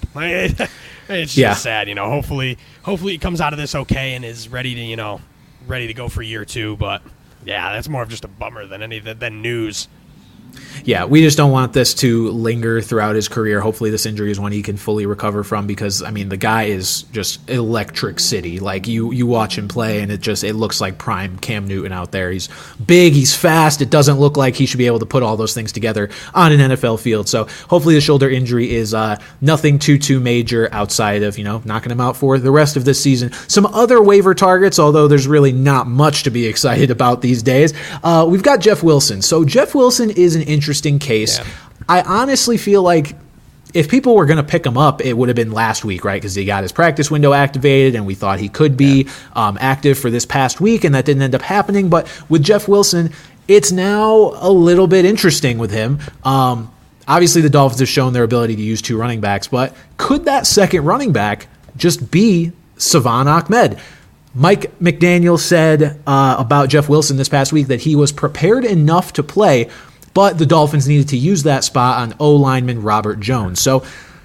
B: It's just
A: yeah.
B: sad, you know. Hopefully, hopefully he comes out of this okay and is ready to, you know, ready to go for year two. But, yeah, that's more of just a bummer than any than news.
A: Yeah, we just don't want this to linger throughout his career. Hopefully this injury is one he can fully recover from, because, I mean, the guy is just electric city. Like, you you watch him play, and it just it looks like prime Cam Newton out there. He's big, he's fast. It doesn't look like he should be able to put all those things together on an N F L field. So hopefully the shoulder injury is uh, nothing too, too major outside of, you know, knocking him out for the rest of this season. Some other waiver targets, although there's really not much to be excited about these days. Uh, we've got Jeff Wilson. So Jeff Wilson is an interesting case. Yeah. I honestly feel like if people were going to pick him up, it would have been last week, right? Because he got his practice window activated, and we thought he could be yeah. um, active for this past week, and that didn't end up happening. But with Jeff Wilson, it's now a little bit interesting with him. Um, obviously, the Dolphins have shown their ability to use two running backs, but could that second running back just be Salvon Ahmed? Mike McDaniel said uh, about Jeff Wilson this past week that he was prepared enough to play, but the Dolphins needed to use that spot on O-lineman Robert Jones. So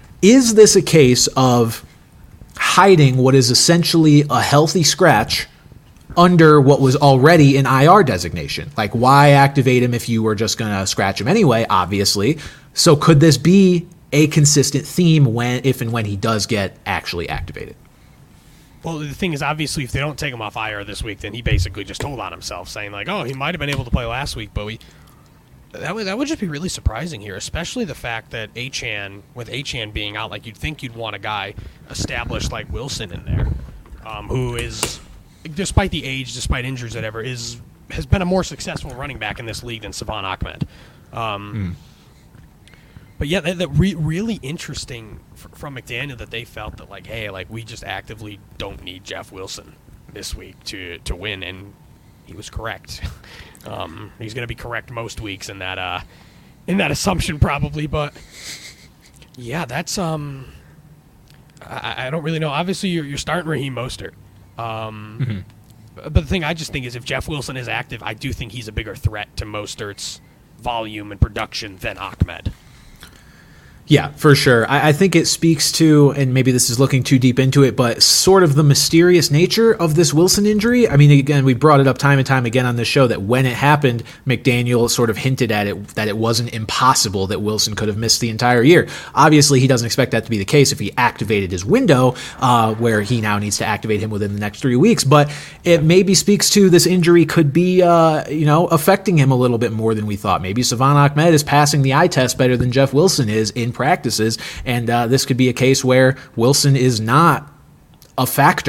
A: is this a case of hiding what is essentially a healthy scratch under what was already an I R designation? Like, why activate him if you were just going to scratch him anyway, obviously? So could this be a consistent theme when, if and when he does get actually activated?
B: Well, the thing is, obviously, if they don't take him off I R this week, then he basically just told on himself, saying, like, oh, he might have been able to play last week, but we... That would, that would just be really surprising here, especially the fact that Achane, with Achane being out, like, you'd think you'd want a guy established like Wilson in there, um, who is, despite the age, despite injuries, whatever, is has been a more successful running back in this league than Salvon Ahmed. Um, mm. But yeah, that, that re- really interesting f- from McDaniel that they felt that, like, hey, like, we just actively don't need Jeff Wilson this week to to win, and he was correct. Um, he's going to be correct most weeks in that uh, in that assumption, probably. But yeah, that's um, I, I don't really know. Obviously, you're, you're starting Raheem Mostert. Um, mm-hmm. But the thing I just think is, if Jeff Wilson is active, I do think he's a bigger threat to Mostert's volume and production than Ahmed.
A: Yeah, for sure. I, I think it speaks to, and maybe this is looking too deep into it, but sort of the mysterious nature of this Wilson injury. I mean, again, we brought it up time and time again on this show that when it happened, McDaniel sort of hinted at it, that it wasn't impossible that Wilson could have missed the entire year. Obviously, he doesn't expect that to be the case if he activated his window, uh, where he now needs to activate him within the next three weeks. But it maybe speaks to this injury could be, uh, you know, affecting him a little bit more than we thought. Maybe Salvon Ahmed is passing the eye test better than Jeff Wilson is in practices, and uh, this could be a case where Wilson is not a factor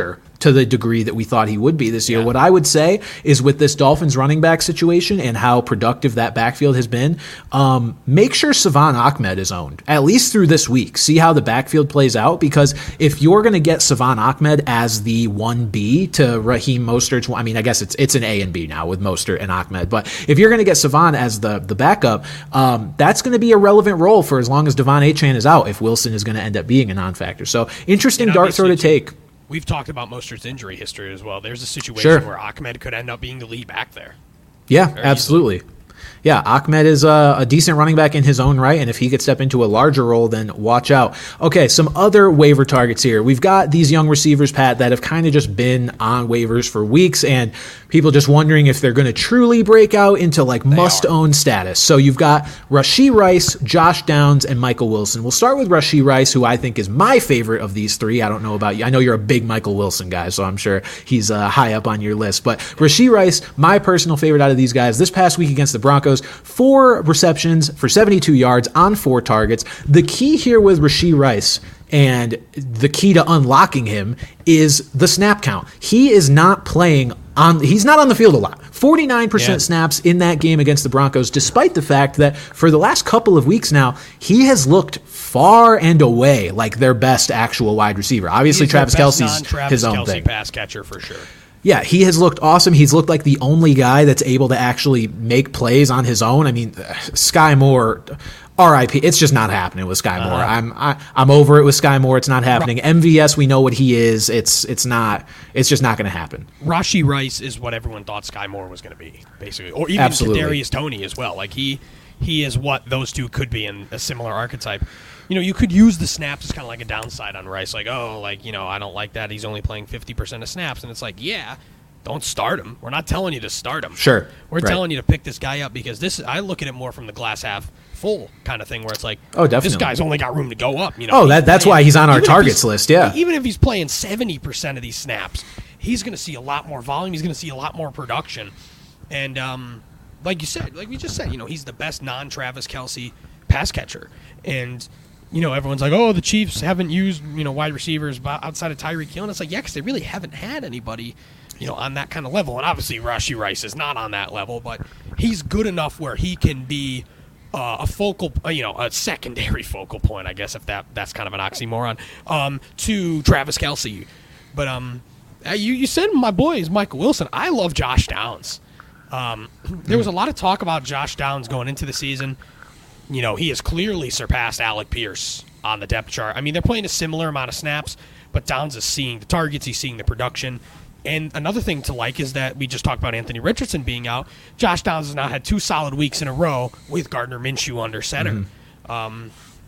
A: to the degree that we thought he would be this year.
B: Yeah.
A: What I would say is with this Dolphins running back situation and how productive that backfield has been, um, make sure Savon Ahmed is owned, at least through this week. See how the backfield plays out, because if you're going to get Savon Ahmed as the one B to Raheem Mostert's, I mean, I guess it's it's an A and B now with Mostert and Ahmed, but if you're going to get Savon as the, the backup, um, that's going to be a relevant role for as long as Devon Achane is out, if Wilson is going to end up being a non-factor. So interesting dart throw to take.
B: We've talked about Mostert's injury history as well. There's a situation
A: Sure.
B: where Ahmed could end up being the lead back there.
A: Yeah,
B: Very
A: absolutely. Easily. Yeah, Ahmed is a, a decent running back in his own right, and if he could step into a larger role, then watch out. Okay, some other waiver targets here. We've got these young receivers, Pat, that have kind of just been on waivers for weeks, and people just wondering if they're going to truly break out into like must-own status. So you've got Rashee Rice, Josh Downs, and Michael Wilson. We'll start with Rashee Rice, who I think is my favorite of these three. I don't know about you. I know you're a big Michael Wilson guy, so I'm sure he's uh, high up on your list. But Rashee Rice, my personal favorite out of these guys. This past week against the Broncos, four receptions for seventy-two yards on four targets. The key here with Rashee Rice, and the key to unlocking him, is the snap count. He is not playing on, he's not on the field a lot. forty-nine percent yeah. snaps in that game against the Broncos, despite the fact that for the last couple of weeks now, he has looked far and away like their best actual wide receiver. Obviously, Travis Kelce's his own
B: Kelce
A: thing.
B: Pass catcher for sure.
A: Yeah, he has looked awesome. He's looked like the only guy that's able to actually make plays on his own. I mean, Sky Moore, R I P. It's just not happening with Sky Moore. Uh, I'm I, I'm over it with Sky Moore. It's not happening. M V S, we know what he is. It's it's not. It's just not going to happen.
B: Rashee Rice is what everyone thought Sky Moore was going to be, basically, or even Kadarius Toney as well. Like he he is what those two could be in a similar archetype. You know, you could use the snaps as kind of like a downside on Rice. Like, oh, like, you know, I don't like that. He's only playing fifty percent of snaps. And it's like, yeah, don't start him. We're not telling you to start him.
A: Sure.
B: We're
A: right.
B: telling you to pick this guy up because this, I look at it more from the glass half full kind of thing where it's like,
A: oh, definitely.
B: This guy's only got room to go up. You know,
A: oh, that, that's
B: playing,
A: why he's on our targets list, yeah.
B: Even if he's playing seventy percent of these snaps, he's going to see a lot more volume. He's going to see a lot more production. And um, like you said, like we just said, you know, he's the best non-Travis Kelce pass catcher. And you know, everyone's like, oh, the Chiefs haven't used, you know, wide receivers outside of Tyreek Hill. And it's like, yeah, because they really haven't had anybody, you know, on that kind of level. And obviously, Rashee Rice is not on that level, but he's good enough where he can be uh, a focal, uh, you know, a secondary focal point, I guess, if that that's kind of an oxymoron, um, to Travis Kelce. But um, you, you said my boy is Michael Wilson. I love Josh Downs. Um, there was a lot of talk about Josh Downs going into the season. You know, he has clearly surpassed Alec Pierce on the depth chart. I mean, they're playing a similar amount of snaps, but Downs is seeing the targets, he's seeing the production. And another thing to like is that we just talked about Anthony Richardson being out. Josh Downs has now had two solid weeks in a row with Gardner Minshew under center. Mm-hmm. Um,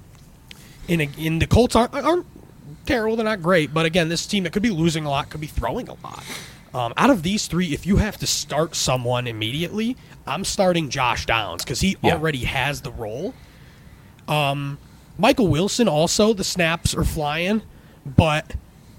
B: in, a, in the Colts aren't, aren't terrible, they're not great, but again, this team that could be losing a lot, could be throwing a lot. Um, out of these three, if you have to start someone immediately, I'm starting Josh Downs because he yeah. already has the role. Um, Michael Wilson also, the snaps are flying, but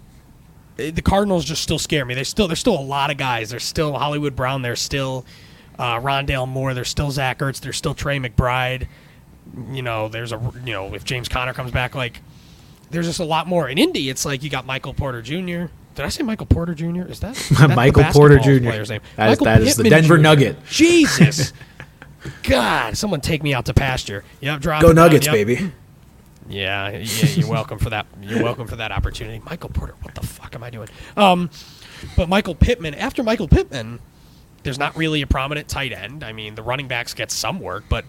B: the Cardinals just still scare me. There's still there's still a lot of guys. There's still Hollywood Brown. There's still uh, Rondale Moore. There's still Zach Ertz. There's still Trey McBride. You know, there's a you know if James Conner comes back, like there's just a lot more. In Indy, it's like you got Michael Porter Junior Did I say Michael Porter Junior? Is that, is that
A: Michael Porter Junior? Player's name? That, is, that is the Denver Junior Nugget.
B: Jesus. God, someone take me out to pasture. Yep, drop
A: Go
B: it
A: Nuggets,
B: down. Yep.
A: baby.
B: Yeah, yeah, you're welcome for that. You're welcome for that opportunity. Michael Porter, what the fuck am I doing? Um, but Michael Pittman, after Michael Pittman, there's not really a prominent tight end. I mean, the running backs get some work, but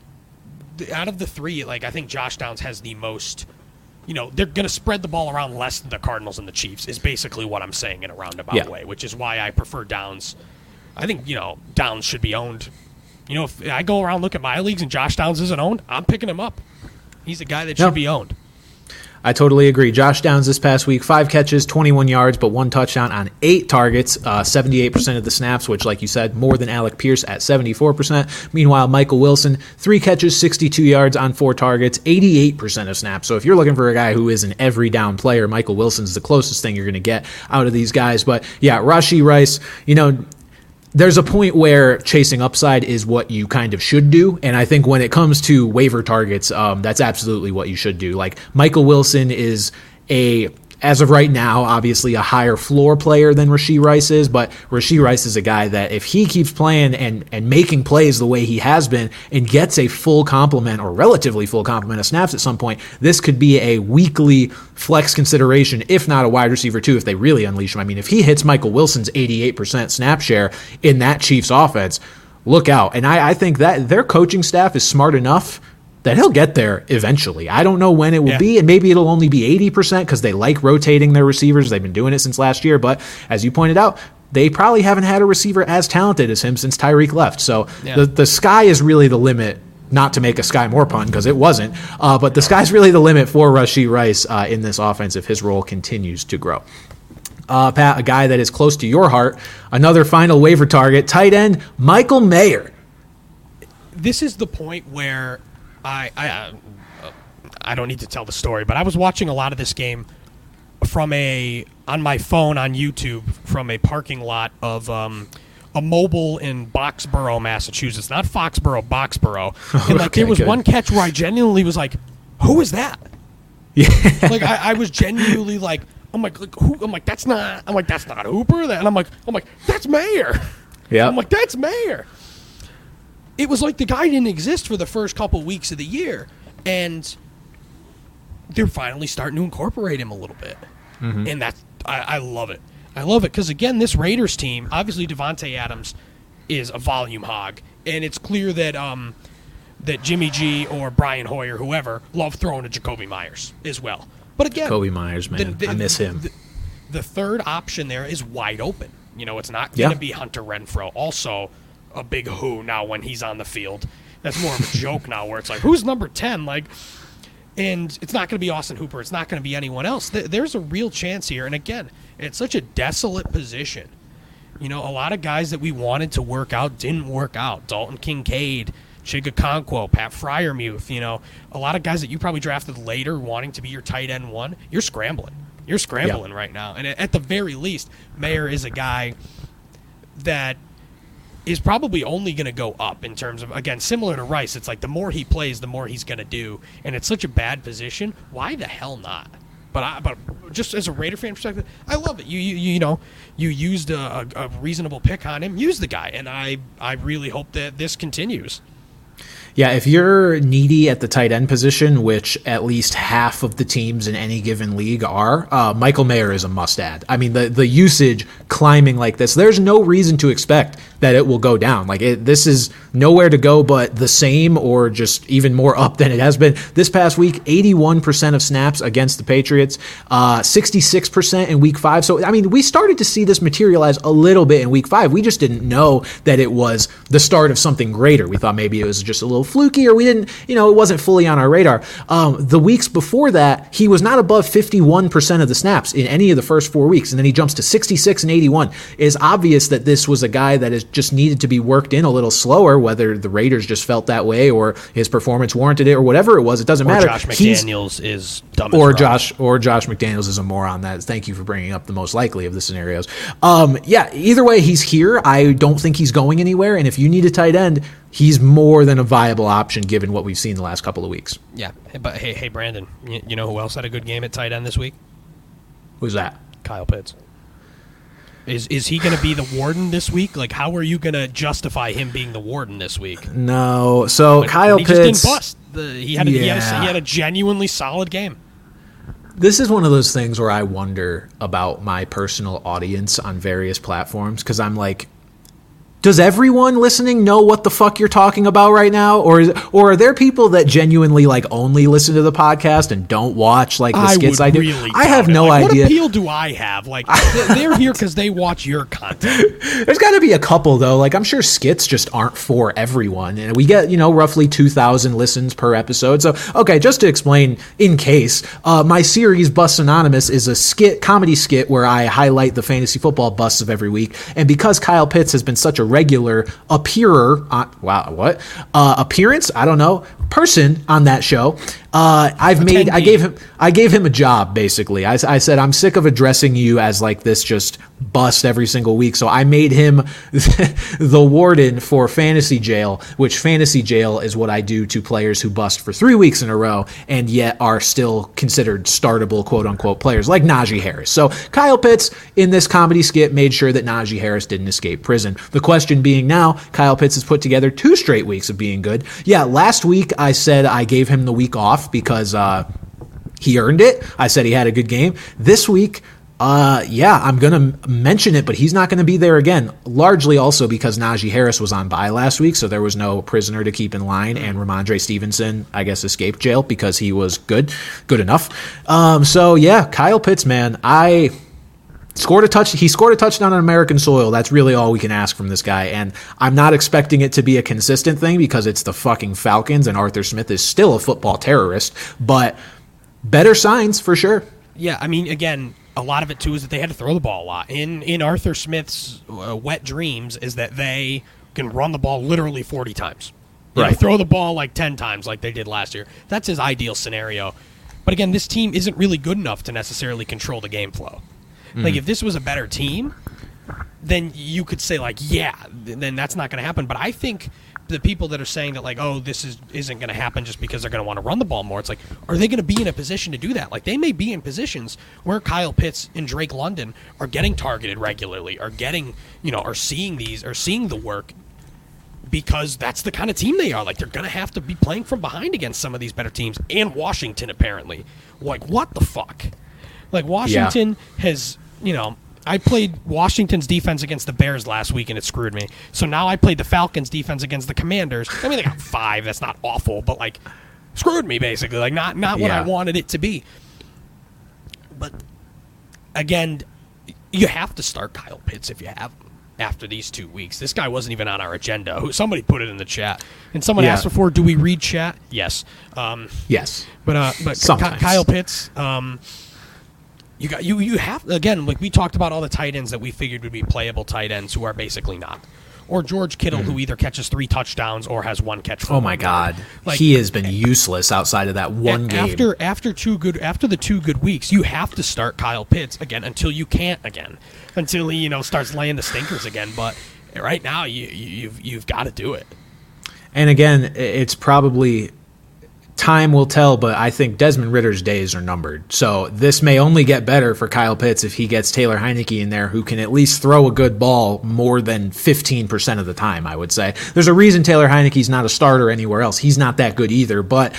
B: out of the three, like I think Josh Downs has the most. You know, they're going to spread the ball around less than the Cardinals and the Chiefs is basically what I'm saying in a roundabout
A: yeah.
B: way, which is why I prefer Downs. I think, you know, Downs should be owned. You know, if I go around look at my leagues and Josh Downs isn't owned, I'm picking him up. He's a guy that
A: no.
B: should be owned.
A: I totally agree. Josh Downs this past week, five catches, twenty-one yards, but one touchdown on eight targets, uh, seventy-eight percent of the snaps, which, like you said, more than Alec Pierce at seventy-four percent. Meanwhile, Michael Wilson, three catches, sixty-two yards on four targets, eighty-eight percent of snaps. So if you're looking for a guy who is an every down player, Michael Wilson's the closest thing you're going to get out of these guys. But yeah, Rashee Rice, you know, there's a point where chasing upside is what you kind of should do, and I think when it comes to waiver targets, um, that's absolutely what you should do. Like, Michael Wilson is a as of right now, obviously a higher floor player than Rashee Rice is, but Rashee Rice is a guy that if he keeps playing and, and making plays the way he has been and gets a full complement or relatively full complement of snaps at some point, this could be a weekly flex consideration, if not a wide receiver too, if they really unleash him. I mean, if he hits Michael Wilson's eighty-eight percent snap share in that Chiefs offense, look out. And I, I think that their coaching staff is smart enough that he'll get there eventually. I don't know when it will
B: yeah.
A: be, and maybe it'll only be eighty percent because they like rotating their receivers. They've been doing it since last year, but as you pointed out, they probably haven't had a receiver as talented as him since Tyreek left. So
B: yeah.
A: the, the sky is really the limit, not to make a Sky Moore pun because it wasn't, uh, but the sky's really the limit for Rashee Rice uh, in this offense if his role continues to grow. Uh, Pat, a guy that is close to your heart, another final waiver target, tight end Michael Mayer.
B: This is the point where I, I uh, I don't need to tell the story, but I was watching a lot of this game from a on my phone on YouTube from a parking lot of um, a mobile in Boxborough, Massachusetts, not Foxborough, Boxborough. And like
A: Okay,
B: there was
A: good.
B: one catch where I genuinely was like, "Who is that?"
A: Yeah.
B: Like I, I was genuinely like, "I'm like, like who?" I'm like, "That's not." I'm like, "That's not Hooper." And I'm like, "I'm like, that's Mayer."
A: Yeah.
B: I'm like, "That's Mayer." It was like the guy didn't exist for the first couple weeks of the year, and they're finally starting to incorporate him a little bit, mm-hmm. and that's I, I love it. I love it because again, this Raiders team, obviously Devontae Adams is a volume hog, and it's clear that um that Jimmy G or Brian Hoyer, whoever, love throwing to Jacoby Myers as well. But again,
A: Jacoby Myers, man,
B: the, the,
A: I miss him.
B: The, the third option there is wide open. You know, it's not
A: Yeah.
B: going to be Hunter Renfrow. Also, a big who now when he's on the field. That's more of a joke now where it's like, who's number ten? Like, and it's not going to be Austin Hooper. It's not going to be anyone else. There's a real chance here. And again, it's such a desolate position. You know, a lot of guys that we wanted to work out didn't work out. Dalton Kincaid, Chigakonkwo, Pat Freiermuth, you know, a lot of guys that you probably drafted later wanting to be your tight end one, you're scrambling. You're scrambling
A: yeah.
B: right now. And at the very least, Mayer is a guy that is probably only going to go up in terms of, again, similar to Rice. It's like the more he plays, the more he's going to do. And it's such a bad position. Why the hell not? But I, but just as a Raider fan perspective, I love it. You you, you know, you used a, a, a reasonable pick on him. Use the guy. And I, I really hope that this continues.
A: Yeah, if you're needy at the tight end position, which at least half of the teams in any given league are, uh, Michael Mayer is a must-add. I mean, the, the usage climbing like this, there's no reason to expect that it will go down. Like, it, this is nowhere to go but the same or just even more up than it has been. This past week, eighty-one percent of snaps against the Patriots, uh, sixty-six percent in week five. So, I mean, we started to see this materialize a little bit in week five. We just didn't know that it was the start of something greater. We thought maybe it was just a little fluky, or we didn't, you know, it wasn't fully on our radar. Um, the weeks before that, he was not above fifty-one percent of the snaps in any of the first four weeks, and then he jumps to sixty-six and eighty-one. It is obvious that this was a guy that is just needed to be worked in a little slower, whether the Raiders just felt that way or his performance warranted it or whatever it was. It doesn't
B: or
A: matter.
B: Josh McDaniels He's, is dumb
A: or
B: as
A: Josh or Josh McDaniels is a moron. That thank you for bringing up the most likely of the scenarios. Um, yeah, either way, he's here. I don't think he's going anywhere. And if you need a tight end, he's more than a viable option given what we've seen the last couple of weeks.
B: Yeah, but hey, hey, Brandon, you, you know who else had a good game at tight end this week?
A: Who's that?
B: Kyle Pitts. Is is he going to be the warden this week? Like, how are you going to justify him being the warden this week?
A: No. So
B: Like,
A: Kyle
B: he
A: Pitts.
B: just didn't bust. The, he, had a,
A: yeah.
B: he, had a, he had a genuinely solid game.
A: This is one of those things where I wonder about my personal audience on various platforms because I'm like, does everyone listening know what the fuck you're talking about right now? Or is, or are there people that genuinely like only listen to the podcast and don't watch like the
B: I
A: skits
B: would
A: I do?
B: really
A: I have
B: doubt it.
A: no
B: Like,
A: idea.
B: What appeal do I have? Like, they're here because they watch your content.
A: There's got to be a couple though. Like I'm sure skits just aren't for everyone, and we get you know roughly two thousand listens per episode. So okay, just to explain, in case uh, my series Busts Anonymous is a skit comedy skit where I highlight the fantasy football busts of every week, and because Kyle Pitts has been such a regular appearer on wow what uh, appearance I don't know person on that show. Uh, I've made, I gave him, I gave him a job basically. I, I said, I'm sick of addressing you as like this just bust every single week. So I made him the warden for Fantasy Jail, which Fantasy Jail is what I do to players who bust for three weeks in a row and yet are still considered startable, quote unquote, players like Najee Harris. So Kyle Pitts in this comedy skit made sure that Najee Harris didn't escape prison. The question being now, Kyle Pitts has put together two straight weeks of being good. Yeah, last week I said I gave him the week off because uh, he earned it. I said he had a good game. This week, uh, yeah, I'm going to mention it, but he's not going to be there again, largely also because Najee Harris was on bye last week, so there was no prisoner to keep in line, and Ramondre Stevenson, I guess, escaped jail because he was good, good enough. Um, so, yeah, Kyle Pitts, man, I... Scored a touch. He scored a touchdown on American soil. That's really all we can ask from this guy. And I'm not expecting it to be a consistent thing because it's the fucking Falcons and Arthur Smith is still a football terrorist. But better signs for sure.
B: Yeah, I mean, again, a lot of it too is that they had to throw the ball a lot. In in Arthur Smith's uh, wet dreams is that they can run the ball literally forty times. You
A: right.
B: know, throw the ball like ten times like they did last year. That's his ideal scenario. But again, this team isn't really good enough to necessarily control the game flow. Like, if this was a better team, then you could say, like, yeah, then that's not going to happen. But I think the people that are saying that, like, oh, this is, isn't going to happen just because they're going to want to run the ball more, it's like, are they going to be in a position to do that? Like, they may be in positions where Kyle Pitts and Drake London are getting targeted regularly, are getting, you know, are seeing these, are seeing the work because that's the kind of team they are. Like, they're going to have to be playing from behind against some of these better teams. And Washington, apparently. Like, what the fuck? Like, Washington yeah. has... You know, I played Washington's defense against the Bears last week, and it screwed me. So now I played the Falcons' defense against the Commanders. I mean, they got five. That's not awful, but, like, screwed me, basically. Like, not, not what
A: yeah.
B: I wanted it to be. But, again, you have to start Kyle Pitts if you have him after these two weeks. This guy wasn't even on our agenda. Somebody put it in the chat. And someone yeah. asked before, do we read chat? Yes. Um,
A: yes.
B: But, uh, but Ky- Kyle Pitts... Um, You got you. You have again, like we talked about all the tight ends that we figured would be playable tight ends who are basically not, or George Kittle mm-hmm. who either catches three touchdowns or has one catch. For
A: oh my God, like, he has been useless outside of that one game.
B: After after two good after the two good weeks, you have to start Kyle Pitts again until you can't again, until he you know starts laying the stinkers again. But right now, you, you you've you've got to do it.
A: And again, it's probably. Time will tell, but I think Desmond Ritter's days are numbered. So this may only get better for Kyle Pitts if he gets Taylor Heineke in there who can at least throw a good ball more than fifteen percent of the time, I would say. There's a reason Taylor Heineke's not a starter anywhere else. He's not that good either, but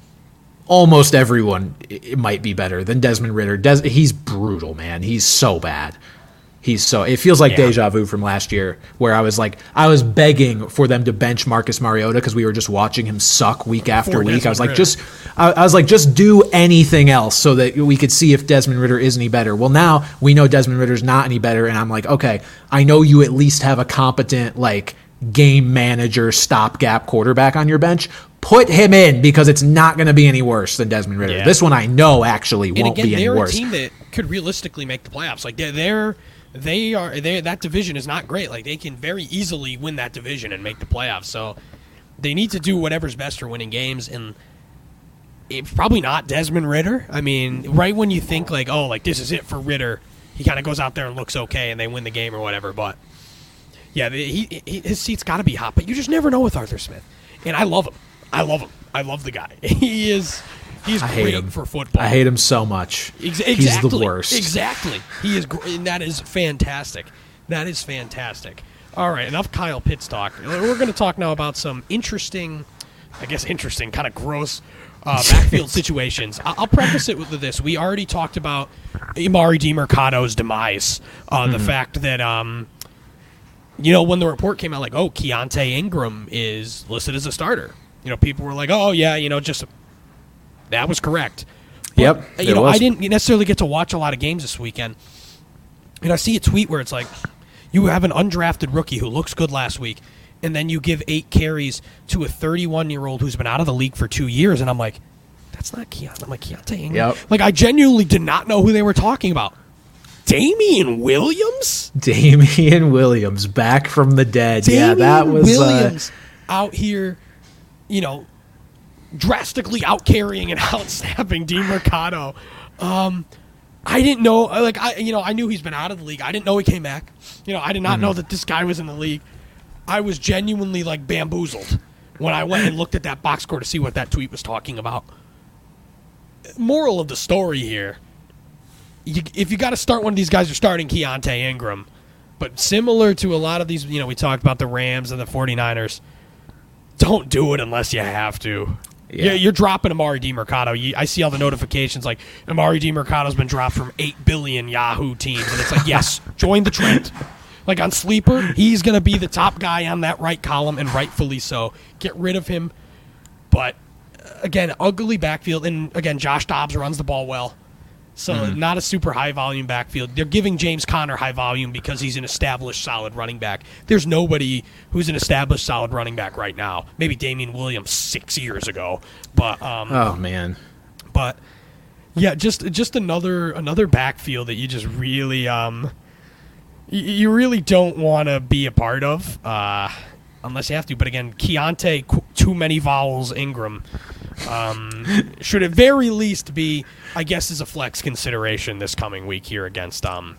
A: almost everyone it might be better than Desmond Ridder. Des- he's brutal, man. He's so bad. He's so it feels like yeah. deja vu from last year where I was like I was begging for them to bench Marcus Mariota because we were just watching him suck week after Poor week. Desmond I was like Ridder. just I, I was like just do anything else so that we could see if Desmond Ridder is any better. Well, now we know Desmond Ridder's not any better, and I'm like, okay, I know you at least have a competent like game manager stopgap quarterback on your bench. Put him in because it's not going to be any worse than Desmond Ridder. Yeah. This one I know actually
B: and
A: won't
B: again,
A: be any
B: they're
A: worse.
B: A team that could realistically make the playoffs. Like they're. they're They are they that division is not great. Like they can very easily win that division and make the playoffs. So they need to do whatever's best for winning games, and it's probably not Desmond Ridder. I mean, right when you think like, oh, like this is it for Ridder, he kind of goes out there and looks okay, and they win the game or whatever. But yeah, he, he his seat's got to be hot. But you just never know with Arthur Smith, and I love him. I love him. I love the guy. He is. He's
A: I
B: great
A: hate him.
B: for football.
A: I hate him so much.
B: Ex- exactly.
A: He's the worst.
B: Exactly. He is, gr- and that is fantastic. That is fantastic. All right, enough Kyle Pitts talk. We're going to talk now about some interesting, I guess interesting, kind of gross uh, backfield situations. I- I'll preface it with this. We already talked about Emari DeMercado's demise. Uh, mm-hmm. The fact that, um, you know, when the report came out, like, oh, Keontae Ingram is listed as a starter. You know, people were like, oh, yeah, you know, just... That was correct. But,
A: yep.
B: You know,
A: was.
B: I didn't necessarily get to watch a lot of games this weekend. And I see a tweet where it's like, you have an undrafted rookie who looks good last week, and then you give eight carries to a thirty-one-year-old who's been out of the league for two years. And I'm like, that's not Keontae. I'm like, Keontae Ingram?
A: Yep.
B: Like, I genuinely did not know who they were talking about. Damian Williams?
A: Damian Williams, back from the dead.
B: Damian
A: yeah, that was...
B: Williams
A: uh,
B: out here, you know... drastically out-carrying and out-snapping Dean Mercado. Um, I didn't know, like, I you know, I knew he's been out of the league. I didn't know he came back. You know, I did not mm-hmm. know that this guy was in the league. I was genuinely, like, bamboozled when I went and looked at that box score to see what that tweet was talking about. Moral of the story here, you, if you got to start one of these guys, you're starting Keontae Ingram. But similar to a lot of these, you know, we talked about the Rams and the 49ers, don't do it unless you have to. Yeah. You're, you're dropping Amari DiMercado. You, I see all the notifications like Amari DiMercado's been dropped from eight billion Yahoo teams. And it's like, yes, join the trend. Like on Sleeper, he's going to be the top guy on that right column, and rightfully so. Get rid of him. But, again, ugly backfield. And, again, Josh Dobbs runs the ball well. So mm-hmm. not a super high-volume backfield. They're giving James Conner high volume because he's an established solid running back. There's nobody who's an established solid running back right now. Maybe Damian Williams six years ago. But um,
A: oh, man.
B: But, yeah, just just another another backfield that you just really um, you, you really don't want to be a part of uh, unless you have to. But, again, Keontae, too many vowels, Ingram. Um, should at very least be, I guess, as a flex consideration this coming week here against um,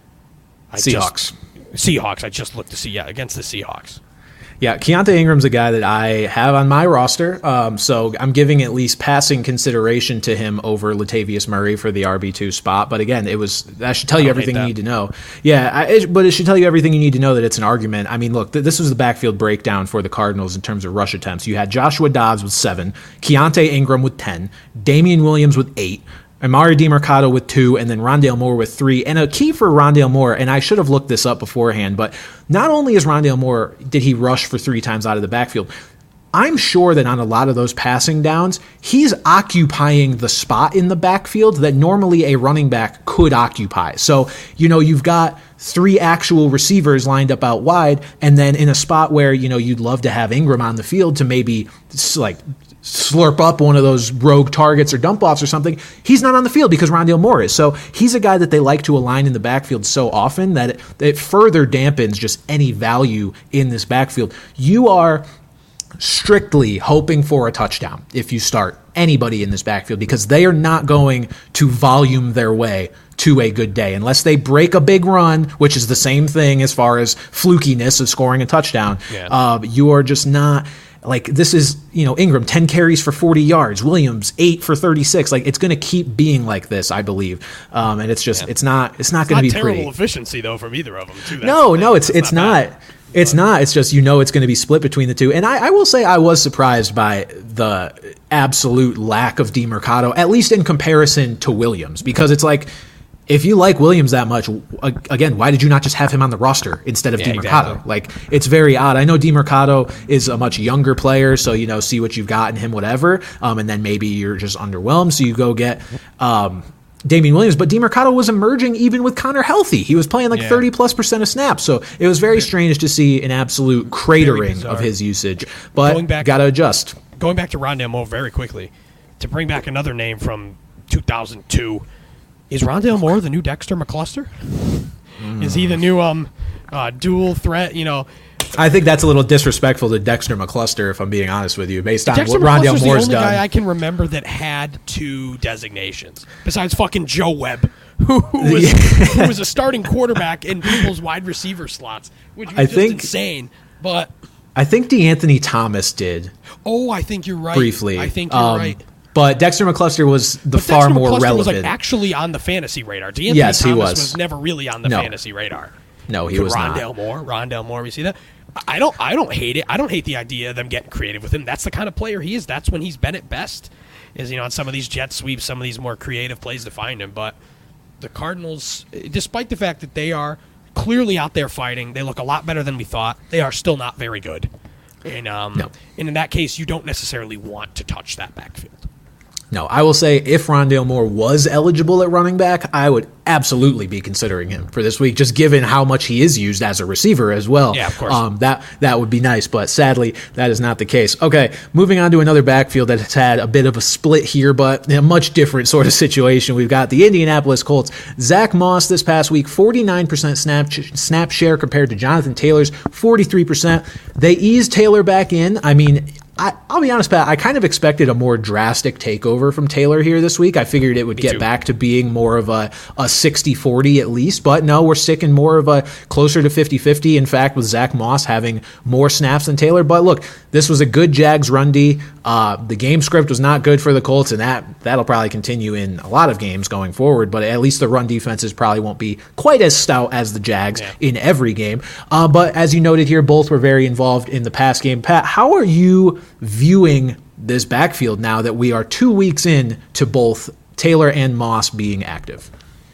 A: I Seahawks.
B: Just, Seahawks. I just looked to see, yeah, against the Seahawks.
A: Yeah, Keontae Ingram's a guy that I have on my roster, um, so I'm giving at least passing consideration to him over Latavius Murray for the R B two spot. But again, it was that should tell you everything you need to know. Yeah, I, it, but it should tell you everything you need to know that it's an argument. I mean, look, th- this was the backfield breakdown for the Cardinals in terms of rush attempts. You had Joshua Dobbs with seven, Keontae Ingram with ten, Damian Williams with eight, Amari DiMercado with two, and then Rondale Moore with three. And a key for Rondale Moore, and I should have looked this up beforehand, but not only is Rondale Moore, did he rush for three times out of the backfield, I'm sure that on a lot of those passing downs, he's occupying the spot in the backfield that normally a running back could occupy. So, you know, you've got three actual receivers lined up out wide, and then in a spot where, you know, you'd love to have Ingram on the field to maybe, like, slurp up one of those rogue targets or dump offs or something, he's not on the field because Rondale Moore is. So he's a guy that they like to align in the backfield so often that it, it further dampens just any value in this backfield. You are strictly hoping for a touchdown if you start anybody in this backfield because they are not going to volume their way to a good day unless they break a big run, which is the same thing as far as flukiness of scoring a touchdown. Yeah. Uh, you are just not... Like, this is, you know, Ingram, ten carries for forty yards. Williams, eight for thirty-six. Like, it's going to keep being like this, I believe. Um, and it's just, yeah. it's not it's not going to be
B: terrible
A: pretty.
B: Efficiency, though, from either of them, too. That's
A: no, no, it's it's not. not it's but. not. It's just, you know, it's going to be split between the two. And I, I will say I was surprised by the absolute lack of DiMercado, at least in comparison to Williams, because it's like, if you like Williams that much, again, why did you not just have him on the roster instead of yeah, DiMercado? Exactly. Like, it's very odd. I know DiMercado is a much younger player, so, you know, see what you've got in him, whatever, um, and then maybe you're just underwhelmed, so you go get um, Damian Williams. But DiMercado was emerging even with Conner healthy. He was playing like yeah. thirty-plus percent of snaps, so it was very strange to see an absolute cratering of his usage. But got to adjust.
B: Going back to Rondale Moore very quickly, to bring back another name from two thousand two, is Rondale Moore the new Dexter McCluster? Mm. Is he the new um, uh, dual threat? You know,
A: I think that's a little disrespectful to Dexter McCluster, if I'm being honest with you, based on
B: Dexter
A: what Rondale
B: Moore's
A: Moore's
B: the only
A: done.
B: Guy I can remember that had two designations, besides fucking Joe Webb, who, who, was, who was a starting quarterback in people's wide receiver slots, which was I just think, insane. But
A: I think DeAnthony Thomas did.
B: Oh, I think you're right.
A: Briefly,
B: I think you're um, right.
A: But Dexter McCluster was the
B: but
A: far
B: Dexter
A: more
B: McCluster
A: relevant.
B: Was like actually on the fantasy radar. DeAnthony
A: yes,
B: Thomas
A: he was.
B: was never really on the
A: no.
B: fantasy radar.
A: No, he
B: but
A: was
B: Rondale
A: not.
B: Moore, Rondale Moore. We see that. I don't. I don't hate it. I don't hate the idea of them getting creative with him. That's the kind of player he is. That's when he's been at best. Is you know on some of these jet sweeps, some of these more creative plays to find him. But the Cardinals, despite the fact that they are clearly out there fighting, they look a lot better than we thought. They are still not very good. And um, no. and in that case, you don't necessarily want to touch that backfield.
A: No, I will say if Rondale Moore was eligible at running back, I would absolutely be considering him for this week, just given how much he is used as a receiver as well.
B: Yeah, of course.
A: Um, that, that would be nice, but sadly, that is not the case. Okay, moving on to another backfield that has had a bit of a split here, but a much different sort of situation. We've got the Indianapolis Colts. Zach Moss this past week, forty-nine percent snap, snap share compared to Jonathan Taylor's forty-three percent. They eased Taylor back in. I mean, I, I'll be honest, Pat, I kind of expected a more drastic takeover from Taylor here this week. I figured it would
B: Me
A: get
B: too.
A: back to being more of a, a sixty forty at least, but no, we're sticking more of a closer to fifty fifty. In fact, with Zach Moss having more snaps than Taylor. But look, this was a good Jags run D. Uh, the game script was not good for the Colts, and that, that'll probably continue in a lot of games going forward, but at least the run defenses probably won't be quite as stout as the Jags
B: Yeah.
A: in every game. Uh, but as you noted here, both were very involved in the pass game. Pat, how are you viewing this backfield now that we are two weeks in to both Taylor and Moss being active?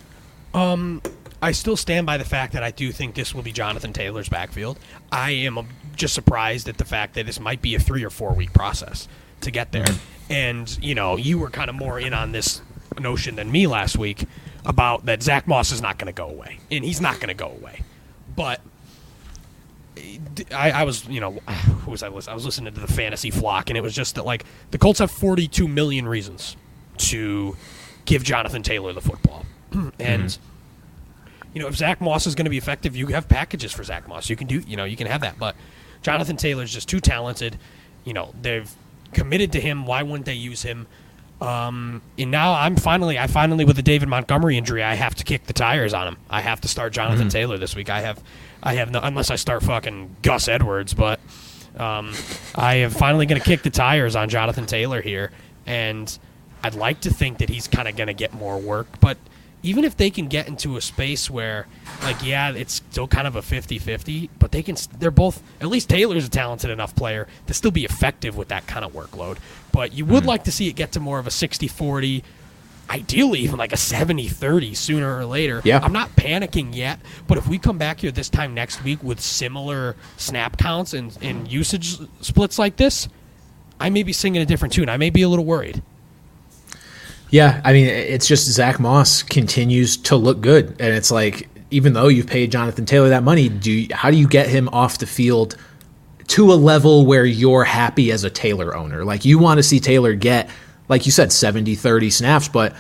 B: I still stand by the fact that I do think this will be Jonathan Taylor's backfield. I am um, just surprised at the fact that this might be a three or four week process to get there. Mm-hmm. And, you know, you were kind of more in on this notion than me last week about that Zach Moss is not going to go away. And he's not going to go away. But I, I was, you know, who was I listening? I was listening to the Fantasy Flock, and it was just that, like, the Colts have forty-two million reasons to give Jonathan Taylor the football. and... Mm-hmm. You know, if Zach Moss is going to be effective, you have packages for Zach Moss. You can do, you know, you can have that. But Jonathan Taylor's just too talented. You know, they've committed to him. Why wouldn't they use him? Um, and now I'm finally, I finally, with the David Montgomery injury, I have to kick the tires on him. I have to start Jonathan mm-hmm. Taylor this week. I have, I have no, unless I start fucking Gus Edwards, but um, I am finally going to kick the tires on Jonathan Taylor here. And I'd like to think that he's kind of going to get more work, but even if they can get into a space where, like, yeah, it's still kind of a fifty-fifty, but they can, they're both, at least Taylor's a talented enough player to still be effective with that kind of workload. But you would mm. like to see it get to more of a sixty forty, ideally even like a seventy thirty sooner or later.
A: Yeah.
B: I'm not panicking yet, but if we come back here this time next week with similar snap counts and, and usage splits like this, I may be singing a different tune. I may be a little worried.
A: Yeah, I mean, it's just Zach Moss continues to look good. And it's like, even though you've paid Jonathan Taylor that money, do you, how do you get him off the field to a level where you're happy as a Taylor owner? Like, you want to see Taylor get, like you said, seventy thirty snaps, but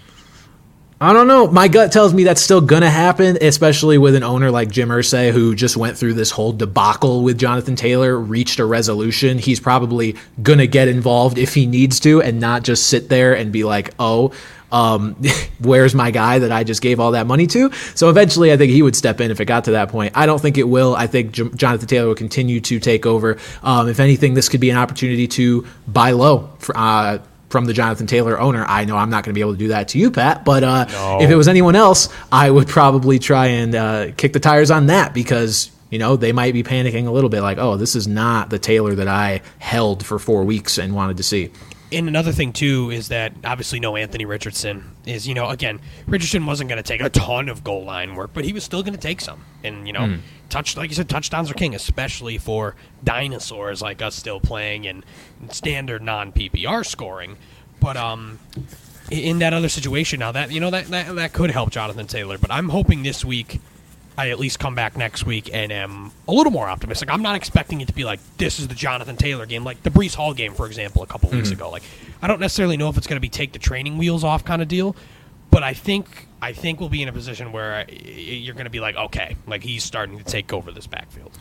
A: I don't know. My gut tells me that's still going to happen, especially with an owner like Jim Irsay, who just went through this whole debacle with Jonathan Taylor, reached a resolution. He's probably going to get involved if he needs to and not just sit there and be like, oh, um, where's my guy that I just gave all that money to? So eventually I think he would step in if it got to that point. I don't think it will. I think J- Jonathan Taylor will continue to take over. Um, if anything, this could be an opportunity to buy low for, uh, from the Jonathan Taylor owner. I know I'm not going to be able to do that to you, Pat, but uh, no. if it was anyone else, I would probably try and uh, kick the tires on that because, you know, they might be panicking a little bit like, oh, this is not the Taylor that I held for four weeks and wanted to see.
B: And another thing, too, is that obviously no Anthony Richardson is, you know, again, Richardson wasn't going to take a ton of goal line work, but he was still going to take some. And, you know, mm. touch, like you said, touchdowns are king, especially for dinosaurs like us still playing in standard non-P P R scoring. But um, in that other situation now, that, you know, that, that, that could help Jonathan Taylor. But I'm hoping this week I at least come back next week and am a little more optimistic. I'm not expecting it to be like, this is the Jonathan Taylor game, like the Breece Hall game, for example, a couple mm-hmm. weeks ago. Like, I don't necessarily know if it's going to be take the training wheels off kind of deal, but I think I think we'll be in a position where you're going to be like, okay, like he's starting to take over this backfield.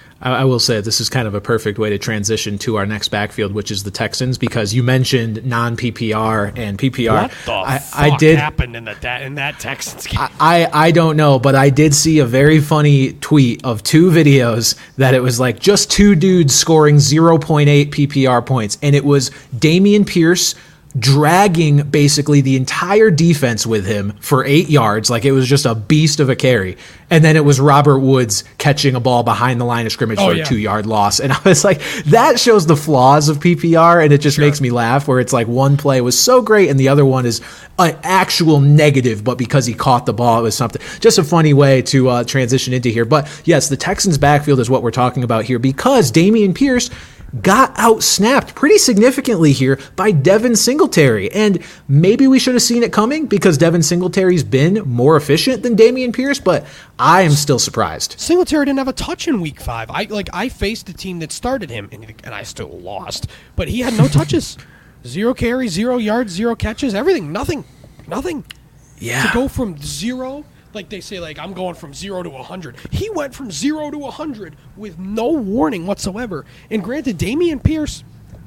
A: I will say this is kind of a perfect way to transition to our next backfield, which is the Texans, because you mentioned non-P P R and P P R.
B: What the
A: I,
B: fuck
A: I did,
B: happened in, the, in that Texans game?
A: I, I don't know, but I did see a very funny tweet of two videos that it was like just two dudes scoring zero point eight P P R points, and it was Dameon Pierce dragging basically the entire defense with him for eight yards. Like it was just a beast of a carry. And then it was Robert Woods catching a ball behind the line of scrimmage oh, for a yeah. two yard loss. And I was like, that shows the flaws of P P R. And it just sure. makes me laugh where it's like one play was so great and the other one is an actual negative, but because he caught the ball, it was something. Just a funny way to uh, transition into here. But yes, the Texans backfield is what we're talking about here because Dameon Pierce got out-snapped pretty significantly here by Devin Singletary. And maybe we should have seen it coming because Devin Singletary's been more efficient than Dameon Pierce, but I am still surprised.
B: Singletary didn't have a touch in week five. I like I faced a team that started him, and, and I still lost. But he had no touches. Zero carries, zero yards, zero catches, everything. Nothing. Nothing.
A: Yeah.
B: To go from zero... Like they say, like, I'm going from zero to one hundred. He went from zero to one hundred with no warning whatsoever. And granted, Dameon Pierce,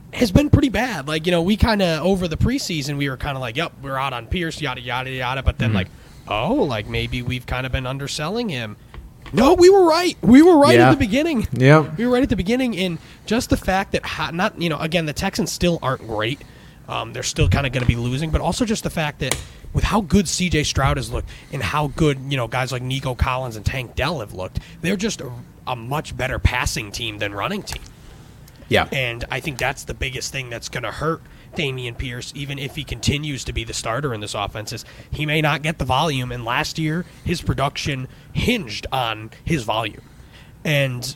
B: has been pretty bad. Like, you know, we kind of, over the preseason, we were kind of like, yep, we're out on Pierce, yada, yada, yada. But then, mm-hmm. like, oh, like, maybe we've kind of been underselling him. No, we were right. We were right
A: yeah.
B: at the beginning.
A: Yeah.
B: We were right at the beginning. And just the fact that, not, you know, again, the Texans still aren't great. Um, they're still kind of going to be losing. But also just the fact that with how good C J Stroud has looked and how good, you know, guys like Nico Collins and Tank Dell have looked, they're just a, a much better passing team than running team.
A: Yeah.
B: And I think that's the biggest thing that's going to hurt Dameon Pierce, even if he continues to be the starter in this offense, is he may not get the volume. And last year, his production hinged on his volume. And,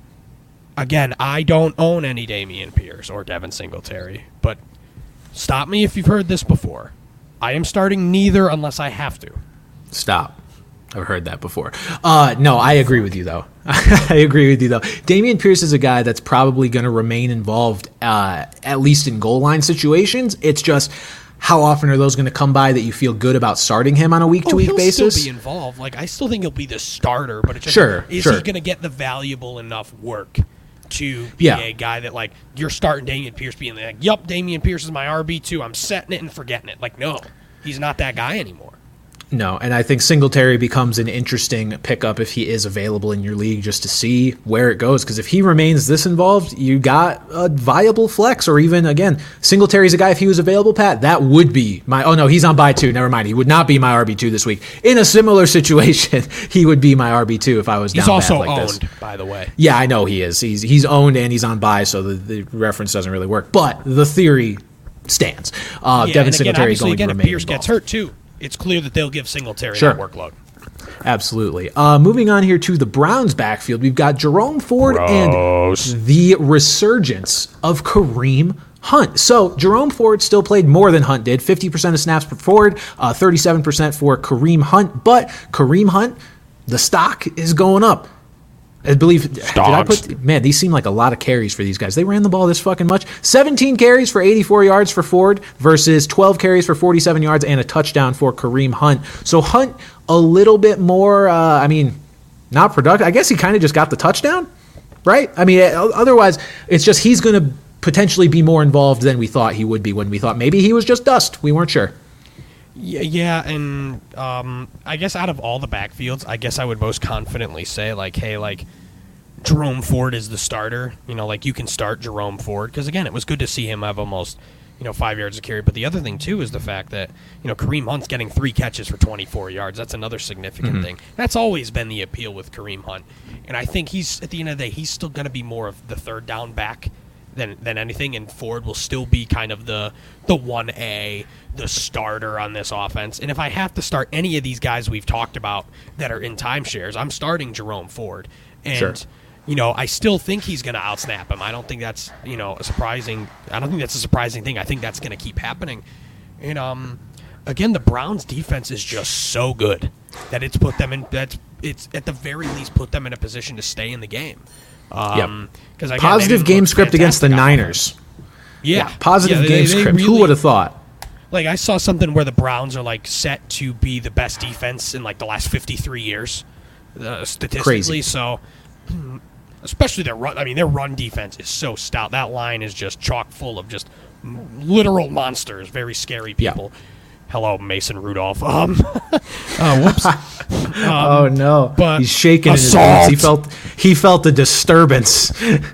B: again, I don't own any Dameon Pierce or Devin Singletary. But stop me if you've heard this before. I am starting neither unless I have to.
A: Stop. I've heard that before. Uh, no, I agree with you, though. I agree with you, though. Dameon Pierce is a guy that's probably going to remain involved, uh, at least in goal line situations. It's just how often are those going to come by that you feel good about starting him on a week-to-week
B: oh, he'll
A: basis?
B: Still be involved. Like, I still think he'll be the starter, but it's just,
A: sure,
B: is
A: sure.
B: he going to get the valuable enough work to be
A: yeah.
B: a guy that, like, you're starting Dameon Pierce being like, yup, Dameon Pierce is my R B two. I'm setting it and forgetting it. Like, no, he's not that guy anymore.
A: No, and I think Singletary becomes an interesting pickup if he is available in your league just to see where it goes. Because if he remains this involved, you got a viable flex. Or even, again, Singletary's a guy, if he was available, Pat, that would be my... Oh, no, he's on bye two. Never mind. He would not be my R B two this week. In a similar situation, he would be my R B two if I was down
B: He's also
A: bad like
B: owned,
A: this.
B: by the way.
A: Yeah, I know he is. He's he's owned and he's on bye, so the, the reference doesn't really work. But the theory stands. Uh,
B: Yeah,
A: Devin
B: and again,
A: Singletary going
B: again,
A: to
B: if
A: remain
B: Pierce
A: involved.
B: gets hurt, too, it's clear that they'll give Singletary
A: Sure.
B: that workload.
A: Absolutely. Uh, moving on here to the Browns backfield, we've got Jerome Ford
B: Gross.
A: and the resurgence of Kareem Hunt. So Jerome Ford still played more than Hunt did, fifty percent of snaps for Ford, uh, thirty-seven percent for Kareem Hunt. But Kareem Hunt, the stock is going up. I believe, did I put, man, these seem like a lot of carries for these guys. They ran the ball this fucking much. seventeen carries for eighty-four yards for Ford versus twelve carries for forty-seven yards and a touchdown for Kareem Hunt. So Hunt, a little bit more, uh, I mean, not productive. I guess he kind of just got the touchdown, right? I mean, otherwise, it's just he's going to potentially be more involved than we thought he would be when we thought maybe he was just dust. We weren't sure.
B: Yeah, yeah, and um, I guess out of all the backfields, I guess I would most confidently say, like, hey, like, Jerome Ford is the starter. You know, like, you can start Jerome Ford. Because, again, it was good to see him have almost, you know, five yards of carry. But the other thing, too, is the fact that, you know, Kareem Hunt's getting three catches for twenty-four yards. That's another significant mm-hmm. thing. That's always been the appeal with Kareem Hunt. And I think he's, at the end of the day, he's still going to be more of the third down back than than anything, and Ford will still be kind of the the one A, the starter on this offense. And if I have to start any of these guys we've talked about that are in timeshares, I'm starting Jerome Ford. And,
A: sure.
B: you know, I still think he's going to outsnap him. I don't think that's, you know, a surprising – I don't think that's a surprising thing. I think that's going to keep happening. And, um, again, the Browns' defense is just so good that it's put them in – that's it's at the very least put them in a position to stay in the game. Um,
A: yep. Again, positive game script against the Niners.
B: Yeah.
A: yeah. Positive
B: yeah,
A: game
B: they, they
A: script.
B: Really,
A: who would have thought?
B: Like, I saw something where the Browns are, like, set to be the best defense in, like, the last fifty-three years, uh, statistically.
A: Crazy.
B: So, especially their run. I mean, their run defense is so stout. That line is just chock full of just literal monsters, very scary people. Yeah. Hello, Mason Rudolph. Um, uh, whoops. um,
A: oh no!
B: But
A: he's shaking in his boots. He felt he felt a disturbance.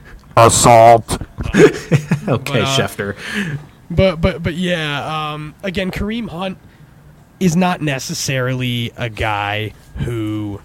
B: Assault.
A: okay,
B: but, uh,
A: Schefter.
B: But but but yeah. Um, again, Kareem Hunt is not necessarily a guy who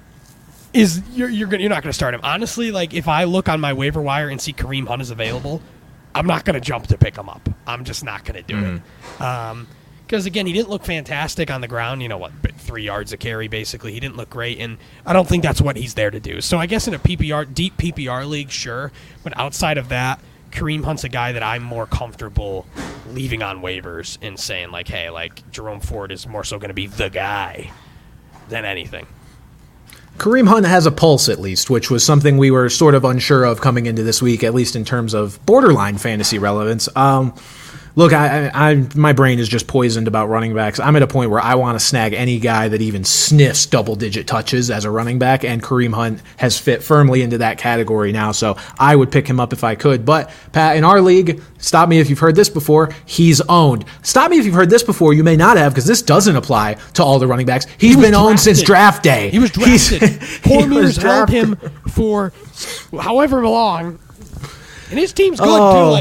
B: is you're you're gonna, you're not going to start him. Honestly, like if I look on my waiver wire and see Kareem Hunt is available, I'm not going to jump to pick him up. I'm just not going to do mm-hmm. it. Um, Because, again, he didn't look fantastic on the ground. You know, what, three yards of carry, basically. He didn't look great, and I don't think that's what he's there to do. So I guess in a P P R, deep P P R league, sure. But outside of that, Kareem Hunt's a guy that I'm more comfortable leaving on waivers and saying, like, hey, like, Jerome Ford is more so going to be the guy than anything.
A: Kareem Hunt has a pulse, at least, which was something we were sort of unsure of coming into this week, at least in terms of borderline fantasy relevance. Um... Look, I, I, I, my brain is just poisoned about running backs. I'm at a point where I want to snag any guy that even sniffs double-digit touches as a running back, and Kareem Hunt has fit firmly into that category now, so I would pick him up if I could. But, Pat, in our league, stop me if you've heard this before, he's owned. Stop me if you've heard this before, you may not have, because this doesn't apply to all the running backs. He's he been drafted. owned since draft day.
B: He was drafted. Cormiers held him for however long, and his team's good, oh. too, like,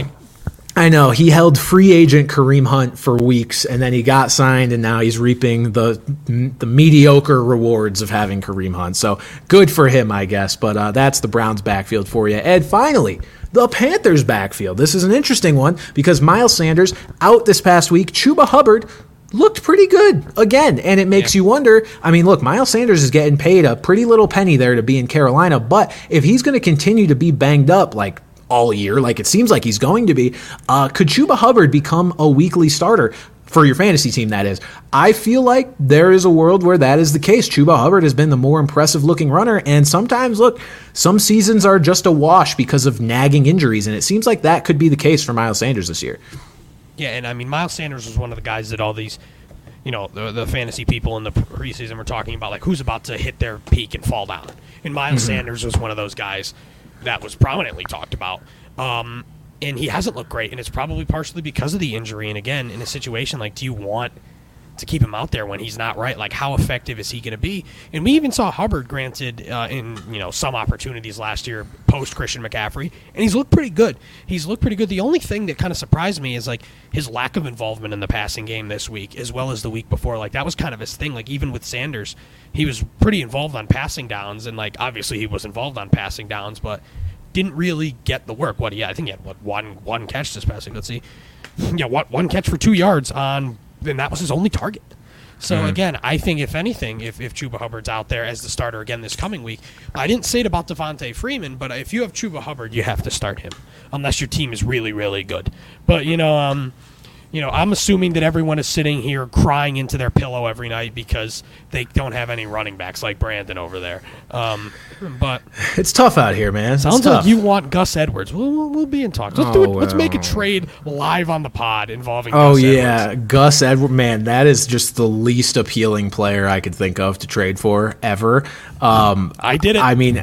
A: I know. He held free agent Kareem Hunt for weeks, and then he got signed, and now he's reaping the the mediocre rewards of having Kareem Hunt. So good for him, I guess. But uh, that's the Browns' backfield for you. Ed, finally, the Panthers' backfield. This is an interesting one because Miles Sanders out this past week. Chuba Hubbard looked pretty good again, and it makes yeah. you wonder. I mean, look, Miles Sanders is getting paid a pretty little penny there to be in Carolina, but if he's going to continue to be banged up like all year, like it seems like he's going to be, uh, could Chuba Hubbard become a weekly starter for your fantasy team, that is? I feel like there is a world where that is the case. Chuba Hubbard has been the more impressive-looking runner, and sometimes, look, some seasons are just a wash because of nagging injuries, and it seems like that could be the case for Miles Sanders this year.
B: Yeah, and I mean, Miles Sanders was one of the guys that all these, you know, the, the fantasy people in the preseason were talking about, like, who's about to hit their peak and fall down. And Miles mm-hmm. Sanders was one of those guys that was prominently talked about. Um, and he hasn't looked great, and it's probably partially because of the injury. And again, in a situation like, do you want to keep him out there when he's not right? Like, how effective is he going to be? And we even saw Hubbard, granted, uh, in you know some opportunities last year post Christian McCaffrey, and he's looked pretty good. He's looked pretty good. The only thing that kind of surprised me is like his lack of involvement in the passing game this week, as well as the week before. Like, that was kind of his thing. Like, even with Sanders, he was pretty involved on passing downs, and like obviously he was involved on passing downs, but didn't really get the work. What? Yeah, I think he had what one one catch this passing. Let's see. Yeah, what one catch for two yards on. And that was his only target. So, mm-hmm. again, I think, if anything, if, if Chuba Hubbard's out there as the starter again this coming week, I didn't say it about Devontae Freeman, but if you have Chuba Hubbard, you have to start him, unless your team is really, really good. But, you know, um, you know, I'm assuming that everyone is sitting here crying into their pillow every night because they don't have any running backs like Brandon over there. Um, but
A: it's tough out here, man.
B: Sounds
A: it's
B: like
A: tough.
B: you want Gus Edwards. We'll, we'll, we'll be in talks. Let's
A: oh,
B: do it. Let's
A: well.
B: make a trade live on the pod involving
A: oh,
B: Gus
A: yeah.
B: Edwards.
A: Gus Edwards, man, that is just the least appealing player I could think of to trade for ever. Um,
B: I did it.
A: I mean,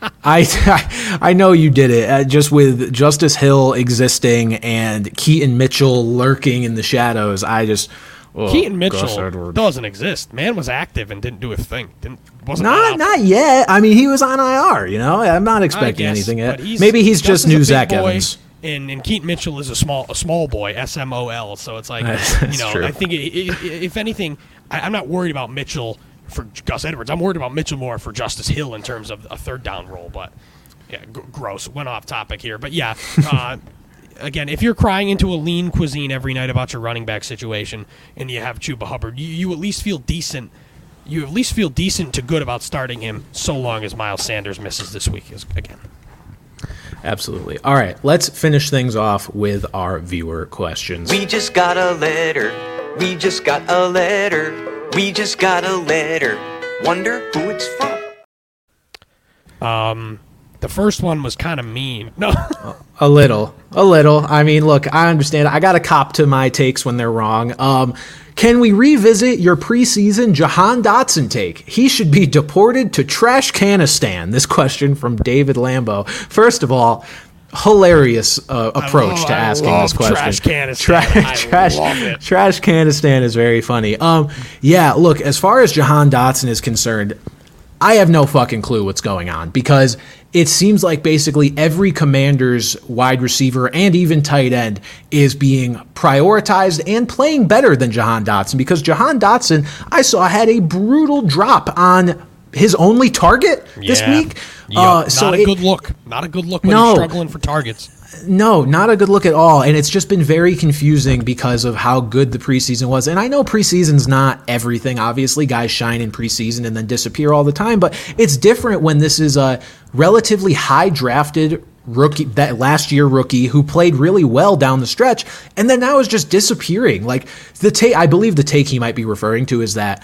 A: I I know you did it. Uh, just with Justice Hill existing and Keaton Mitchell lurking in the shadows, I just oh,
B: Keaton Mitchell doesn't exist. Man was active and didn't do a thing. Didn't wasn't
A: not not yet. I mean, he was on I R. You know, I'm not expecting
B: guess,
A: anything yet.
B: He's,
A: Maybe he's just new Zach
B: boy,
A: Evans.
B: And and Keaton Mitchell is a small a small boy, S M O L. So it's like
A: That's
B: you know,
A: true.
B: I think it, it, if anything, I, I'm not worried about Mitchell for Gus Edwards. I'm worried about Mitchell more for Justice Hill in terms of a third down role. But yeah, g- gross. Went off topic here. But yeah, uh, again, if you're crying into a lean cuisine every night about your running back situation and you have Chuba Hubbard, you, you at least feel decent. You at least feel decent to good about starting him so long as Miles Sanders misses this week again.
A: Absolutely. All right, let's finish things off with our viewer questions.
D: We just got a letter. We just got a letter. We just got a letter. Wonder who it's from.
B: Um, the first one was kind of mean. No,
A: a little, a little. I mean, look, I understand. I got to cop to my takes when they're wrong. Um, can we revisit your preseason Jahan Dotson take? He should be deported to Trash Canistan. This question from David Lambo. First of all, hilarious uh, approach
B: love,
A: to asking
B: I love
A: this question.
B: Trash Canistan.
A: Tra-
B: I
A: trash,
B: love it.
A: Trash Canistan is very funny. Um, yeah, look, as far as Jahan Dotson is concerned, I have no fucking clue what's going on because it seems like basically every Commander's wide receiver and even tight end is being prioritized and playing better than Jahan Dotson because Jahan Dotson, I saw, had a brutal drop on his only target this
B: yeah.
A: week.
B: Yep.
A: Uh,
B: Not
A: so
B: a
A: it,
B: good look. Not a good look when
A: no.
B: you're struggling for targets.
A: No, not a good look at all. And it's just been very confusing because of how good the preseason was. And I know preseason's not everything. Obviously, guys shine in preseason and then disappear all the time. But it's different when this is a relatively high drafted rookie, that last year rookie who played really well down the stretch, and then now is just disappearing. Like the take, I believe the take he might be referring to is that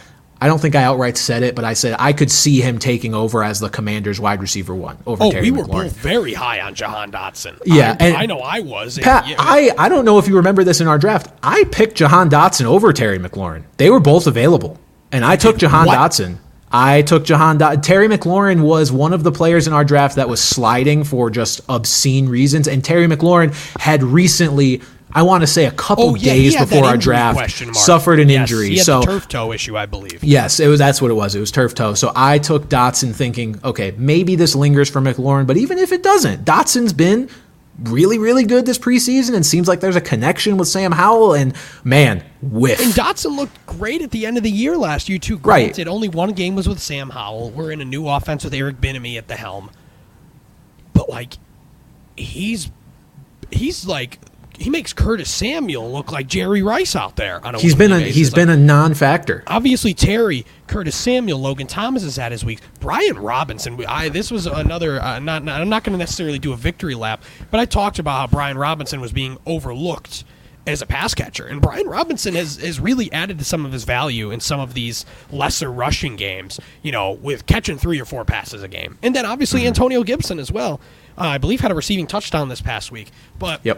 A: I don't think I outright said it, but I said I could see him taking over as the Commanders wide receiver one over
B: Oh,
A: Terry
B: we were
A: McLaurin.
B: both very high on Jahan Dotson.
A: Yeah,
B: I,
A: and
B: I know I was.
A: Pat,
B: Yeah.
A: I, I don't know if you remember this in our draft. I picked Jahan Dotson over Terry McLaurin. They were both available, and I took Jahan
B: what?
A: Dotson. I took Jahan Dotson. Terry McLaurin was one of the players in our draft that was sliding for just obscene reasons, and Terry McLaurin had recently, I want to say a couple
B: Oh, yeah,
A: days
B: he had
A: before
B: that
A: our
B: injury
A: draft,
B: question mark.
A: suffered an
B: Yes,
A: injury.
B: He had
A: so
B: the turf toe issue, I believe.
A: Yes, it was. That's what it was. It was turf toe. So I took Dotson thinking, okay, maybe this lingers for McLaurin, but even if it doesn't, Dotson's been really, really good this preseason and seems like there's a connection with Sam Howell, and man, whiff.
B: And Dotson looked great at the end of the year last year, too.
A: Right.
B: Granted, only one game was with Sam Howell. We're in a new offense with Eric Bieniemy at the helm. But, like, he's he's like, he makes Curtis Samuel look like Jerry Rice out there on a
A: He's been a
B: weekly basis.
A: he's
B: Like,
A: been a non-factor.
B: obviously Terry, Curtis Samuel, Logan Thomas has had his weeks. Brian Robinson, we- I this was another. Uh, not, not I'm not going to necessarily do a victory lap, but I talked about how Brian Robinson was being overlooked as a pass catcher, and Brian Robinson has has really added to some of his value in some of these lesser rushing games. You know, with catching three or four passes a game, and then obviously
A: Mm-hmm.
B: Antonio Gibson as well. Uh, I believe had a receiving touchdown this past week, but
A: Yep.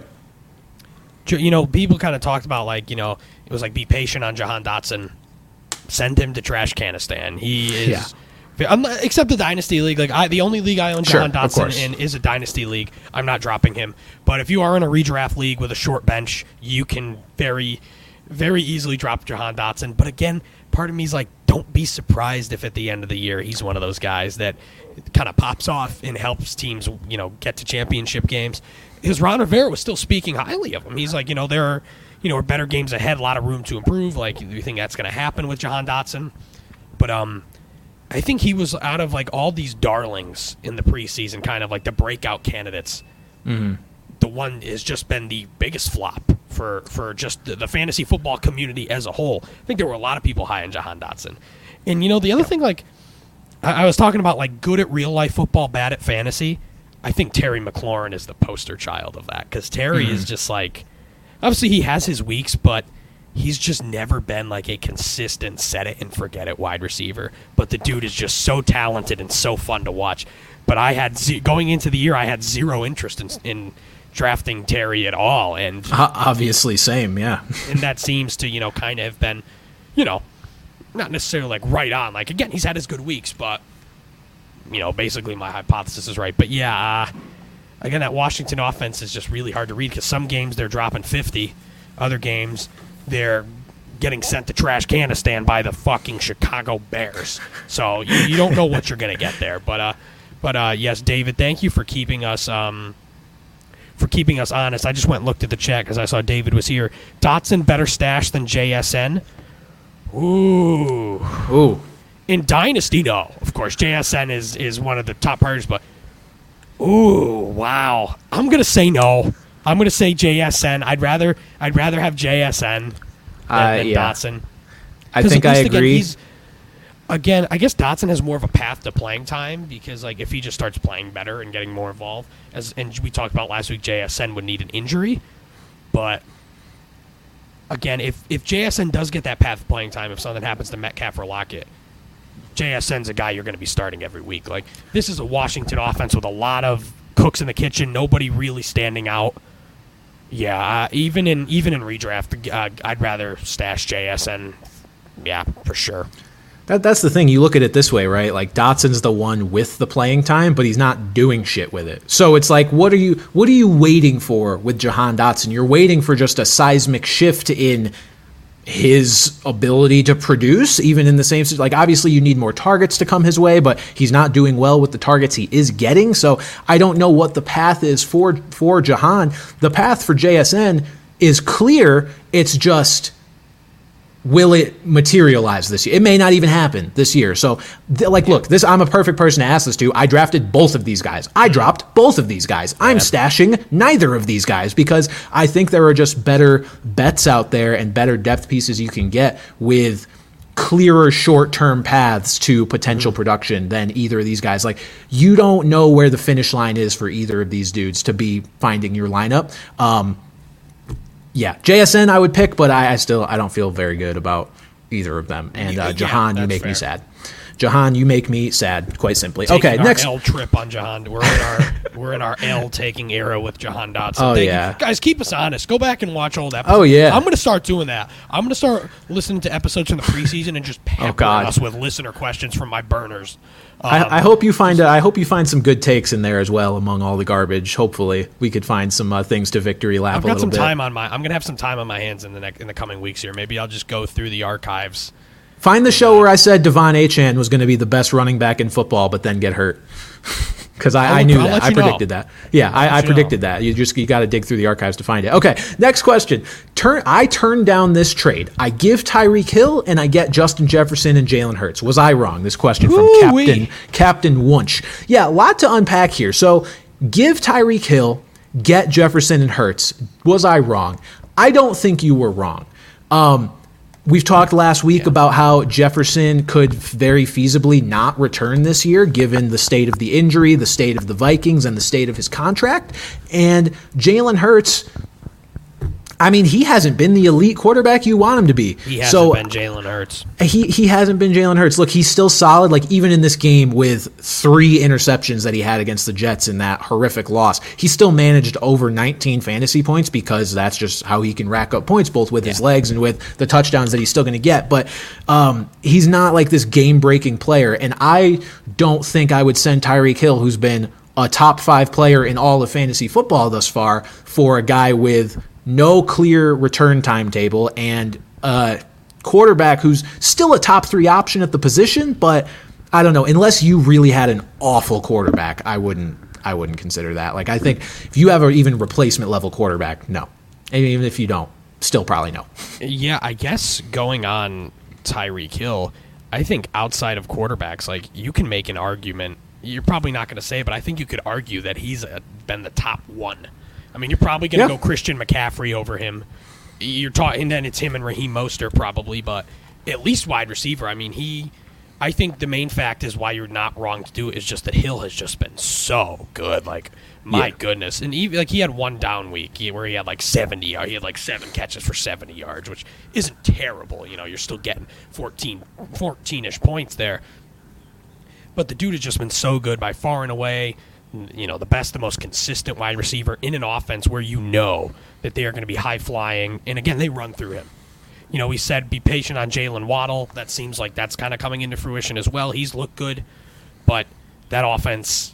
B: you know, people kind of talked about, like, you know, it was like, be patient on Jahan Dotson. Send him to Trash Canistan. He is, I'm not, except the Dynasty League. Like, I, the only league I own
A: Sure,
B: Jahan
A: of
B: Dotson
A: course.
B: in is a Dynasty League. I'm not dropping him. But if you are in a redraft league with a short bench, you can very, very easily drop Jahan Dotson. But again, part of me is like, don't be surprised if at the end of the year he's one of those guys that kind of pops off and helps teams, you know, get to championship games. Because Ron Rivera was still speaking highly of him. He's like, you know, there are, you know, are better games ahead, a lot of room to improve. Like, do you think that's going to happen with Jahan Dotson? But um, I think he was out of, like, all these darlings in the preseason, kind of like the breakout candidates. Mm-hmm. The one has just been the biggest flop for, for just the, the fantasy football community as a whole. I think there were a lot of people high on Jahan Dotson. And, you know, the other thing, like, I, I was talking about, like, good at real-life football, bad at fantasy. I think Terry McLaurin is the poster child of that, because Terry mm-hmm. is just like, obviously he has his weeks, but he's just never been like a consistent set it and forget it wide receiver. But the dude is just so talented and so fun to watch. But I had ze- going into the year, I had zero interest in, in drafting Terry at all, and
A: Obviously, same, yeah.
B: and that seems to, you know, kind of have been, you know, not necessarily like right on. Like, again, he's had his good weeks, but, you know, basically my hypothesis is right. But yeah, uh, again, that Washington offense is just really hard to read, because some games they're dropping fifty, other games they're getting sent to Trash Canistan by the fucking Chicago Bears. So you, you don't know what you're gonna get there. But uh, but uh, yes, David, thank you for keeping us um for keeping us honest. I just went and looked at the chat because I saw David was here. Dotson better stash than J S N. Ooh.
A: Ooh.
B: In Dynasty, no. Of course, J S N is, is one of the top priorities, but ooh, wow. I'm gonna say no. I'm gonna say J S N. I'd rather I'd rather have J S N than,
A: Uh,
B: than
A: yeah.
B: Dotson.
A: I
B: 'Cause
A: think
B: at
A: I
B: least, again,
A: agree.
B: he's- Again, I guess Dotson has more of a path to playing time, because, like, if he just starts playing better and getting more involved, as and we talked about last week, J S N would need an injury. But again, if if J S N does get that path of playing time, if something happens to Metcalf or Lockett, J S N's a guy you're going to be starting every week. Like, this is a Washington offense with a lot of cooks in the kitchen, nobody really standing out. Yeah, uh, even in even in redraft, uh, I'd rather stash J S N. Yeah, for sure.
A: That that's the thing. You look at it this way, right? Like, Dotson's the one with the playing time, but he's not doing shit with it. So it's like, what are you what are you waiting for with Jahan Dotson? You're waiting for just a seismic shift in his ability to produce, even in the same, like, obviously you need more targets to come his way, but he's not doing well with the targets he is getting. So I don't know what the path is for for Jahan. The path for J S N is clear. It's just, will it materialize this year? It may not even happen this year. So, th- like, look, this I'm a perfect person to ask this to. I drafted both of these guys. I dropped both of these guys. I'm stashing neither of these guys because I think there are just better bets out there and better depth pieces you can get with clearer short-term paths to potential production than either of these guys. Like, you don't know where the finish line is for either of these dudes to be finding your lineup. Um, Yeah, J S N I would pick, but I, I still I don't feel very good about either of them. And uh,
B: Yeah,
A: Jahan, you
B: that's
A: make me
B: fair.
A: sad. Jahan, you make me sad, quite simply.
B: Taking
A: Okay,
B: our
A: next.
B: L trip on Jahan. We're in our we're in our L taking era with Jahan Dotson.
A: Oh,
B: Thank you.
A: yeah.
B: Guys, keep us honest. Go back and watch old episodes.
A: Oh, yeah.
B: I'm going to start doing that. I'm going to start listening to episodes from the preseason and just peppering
A: God.
B: us with listener questions from my burners. Um,
A: I, I hope you find uh, I hope you find some good takes in there as well among all the garbage. Hopefully, we could find some uh, things to victory lap
B: I've
A: a
B: got
A: little
B: some
A: bit.
B: time on my. I'm going to have some time on my hands in the next in the coming weeks here. Maybe I'll just go through the archives.
A: Find the show where I said Devon Achane was going to be the best running back in football, but then get hurt. Because I, I, I knew
B: I'll
A: that.
B: let
A: I
B: you know.
A: predicted that. Yeah, I, I
B: you
A: predicted
B: know.
A: that. You just you got to dig through the archives to find it. Okay, next question. Turn. I turned down this trade. I give Tyreek Hill and I get Justin Jefferson and Jalen Hurts. Was I wrong? This question from
B: Ooh-wee.
A: Captain Captain Wunsch. Yeah, a lot to unpack here. So give Tyreek Hill, get Jefferson and Hurts. Was I wrong? I don't think you were wrong. Um, We've talked last week yeah. about how Jefferson could very feasibly not return this year, given the state of the injury, the state of the Vikings, and the state of his contract. And Jalen Hurts, I mean, he hasn't been the elite quarterback you want him to be.
B: He hasn't
A: so,
B: been Jalen Hurts.
A: He he hasn't been Jalen Hurts. Look, he's still solid. Like, even in this game with three interceptions that he had against the Jets in that horrific loss, he still managed over nineteen fantasy points because that's just how he can rack up points, both with yeah. his legs and with the touchdowns that he's still going to get. But um, he's not like this game-breaking player. And I don't think I would send Tyreek Hill, who's been a top five player in all of fantasy football thus far, for a guy with no clear return timetable and a quarterback who's still a top three option at the position, but I don't know, unless you really had an awful quarterback, I wouldn't I wouldn't consider that. Like, I think if you have an even replacement level quarterback, no. And even if you don't, still probably no.
B: Yeah, I guess going on Tyreek Hill, I think outside of quarterbacks, like, you can make an argument. You're probably not going to say it, but I think you could argue that he's a, been the top one. I mean, you're probably going to
A: yeah.
B: go Christian McCaffrey over him. You're talking, and then it's him and Raheem Mostert probably, but at least wide receiver. I mean, he. I think the main fact is why you're not wrong to do it is just that Hill has just been so good. Like, my
A: yeah.
B: goodness, and even like he had one down week where he had like seventy. He had like seven catches for seventy yards, which isn't terrible. You know, you're still getting fourteen, fourteen-ish points there. But the dude has just been so good by far and away. You know, the best, the most consistent wide receiver in an offense where you know that they are going to be high-flying. And, again, they run through him. You know, we said be patient on Jalen Waddle. That seems like that's kind of coming into fruition as well. He's looked good. But that offense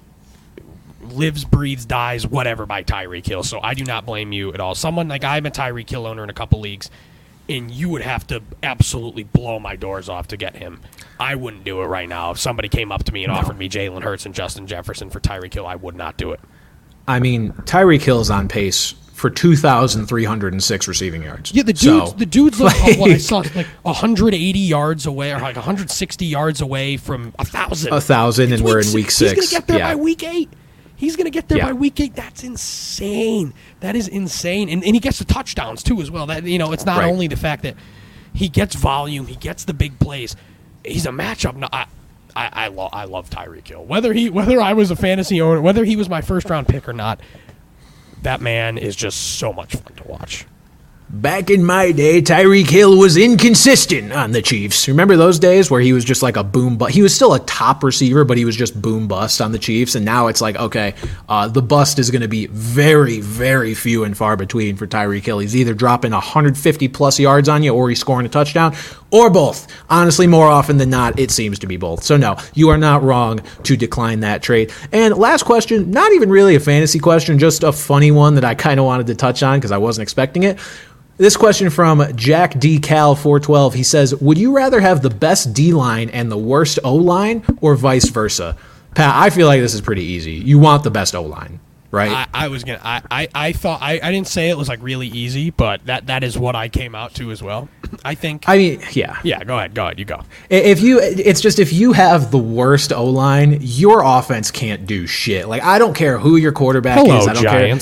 B: lives, breathes, dies, whatever by Tyreek Hill. So I do not blame you at all. Someone like I'm a Tyreek Hill owner in a couple leagues, and you would have to absolutely blow my doors off to get him. I wouldn't do it right now. If somebody came up to me and no. offered me Jalen Hurts and Justin Jefferson for Tyreek Hill, I would not do it.
A: I mean, Tyreek Hill is on pace for two thousand three hundred six receiving yards.
B: Yeah, the dude's, so, the dude's like, like what I saw, like one hundred eighty yards away, or like one hundred sixty yards away from one thousand.
A: one thousand, and we're in week six.
B: He's going to get there
A: yeah.
B: by week eight. He's going to get there
A: yeah.
B: by week eight. That's insane. That is insane. And and he gets the touchdowns, too, as well. That you know, it's not
A: right.
B: only the fact that he gets volume, he gets the big plays. He's a matchup. No, I, I, I, lo- I love Tyreek Hill. Whether he, whether I was a fantasy owner, whether he was my first round pick or not, that man is just so much fun to watch.
A: Back in my day, Tyreek Hill was inconsistent on the Chiefs. Remember those days where he was just like a boom bust? He was still a top receiver, but he was just boom bust on the Chiefs. And now it's like, okay, uh, the bust is going to be very, very few and far between for Tyreek Hill. He's either dropping one hundred fifty plus yards on you or he's scoring a touchdown or both. Honestly, more often than not, it seems to be both. So no, you are not wrong to decline that trade. And last question, not even really a fantasy question, just a funny one that I kind of wanted to touch on because I wasn't expecting it. This question from Jack D. Cal four twelve. He says, would you rather have the best D-line and the worst O-line or vice versa? Pat, I feel like this is pretty easy. You want the best O-line, right?
B: I, I was gonna. I, I, I thought I, I didn't say it was like really easy, but that, that is what I came out to as well. I think.
A: I mean, yeah,
B: yeah. Go ahead. Go ahead. You go.
A: If you, it's just if you have the worst O-line, your offense can't do shit. Like I don't care who your quarterback
B: Hello,
A: is. I don't
B: Giants.
A: care.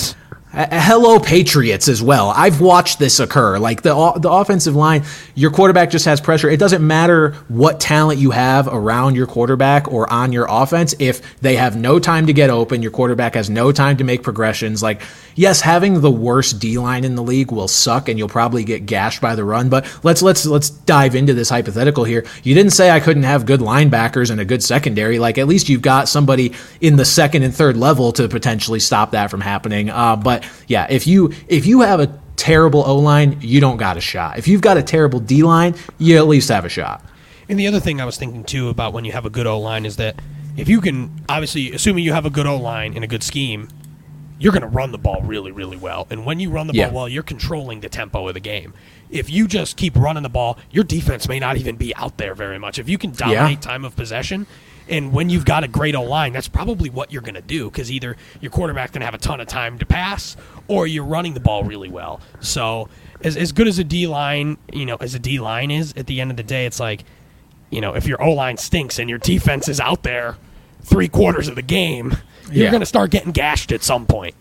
A: Uh, hello, Patriots as well. I've watched this occur. Like the the offensive line, your quarterback just has pressure. It doesn't matter what talent you have around your quarterback or on your offense. If they have no time to get open, your quarterback has no time to make progressions. Like, yes, having the worst D-line in the league will suck, and you'll probably get gashed by the run. But let's let's let's dive into this hypothetical here. You didn't say I couldn't have good linebackers and a good secondary. Like, at least you've got somebody in the second and third level to potentially stop that from happening. Uh, but yeah, if you if you have a terrible O-line, you don't got a shot. If you've got a terrible D-line, you at least have a shot.
B: And the other thing I was thinking, too, about when you have a good O-line is that if you can, obviously, assuming you have a good O-line and a good scheme, you're going to run the ball really, really well. And when you run the
A: yeah.
B: ball well, you're controlling the tempo of the game. If you just keep running the ball, your defense may not even be out there very much. If you can dominate yeah. time of possession, and when you've got a great O-line, that's probably what you're going to do, because either your quarterback's going to have a ton of time to pass or you're running the ball really well. So as as good as a D-line, you know, as a D-line is, at the end of the day, it's like, you know, if your O-line stinks and your defense is out there three quarters of the game, you're
A: yeah.
B: going to start getting gashed at some point.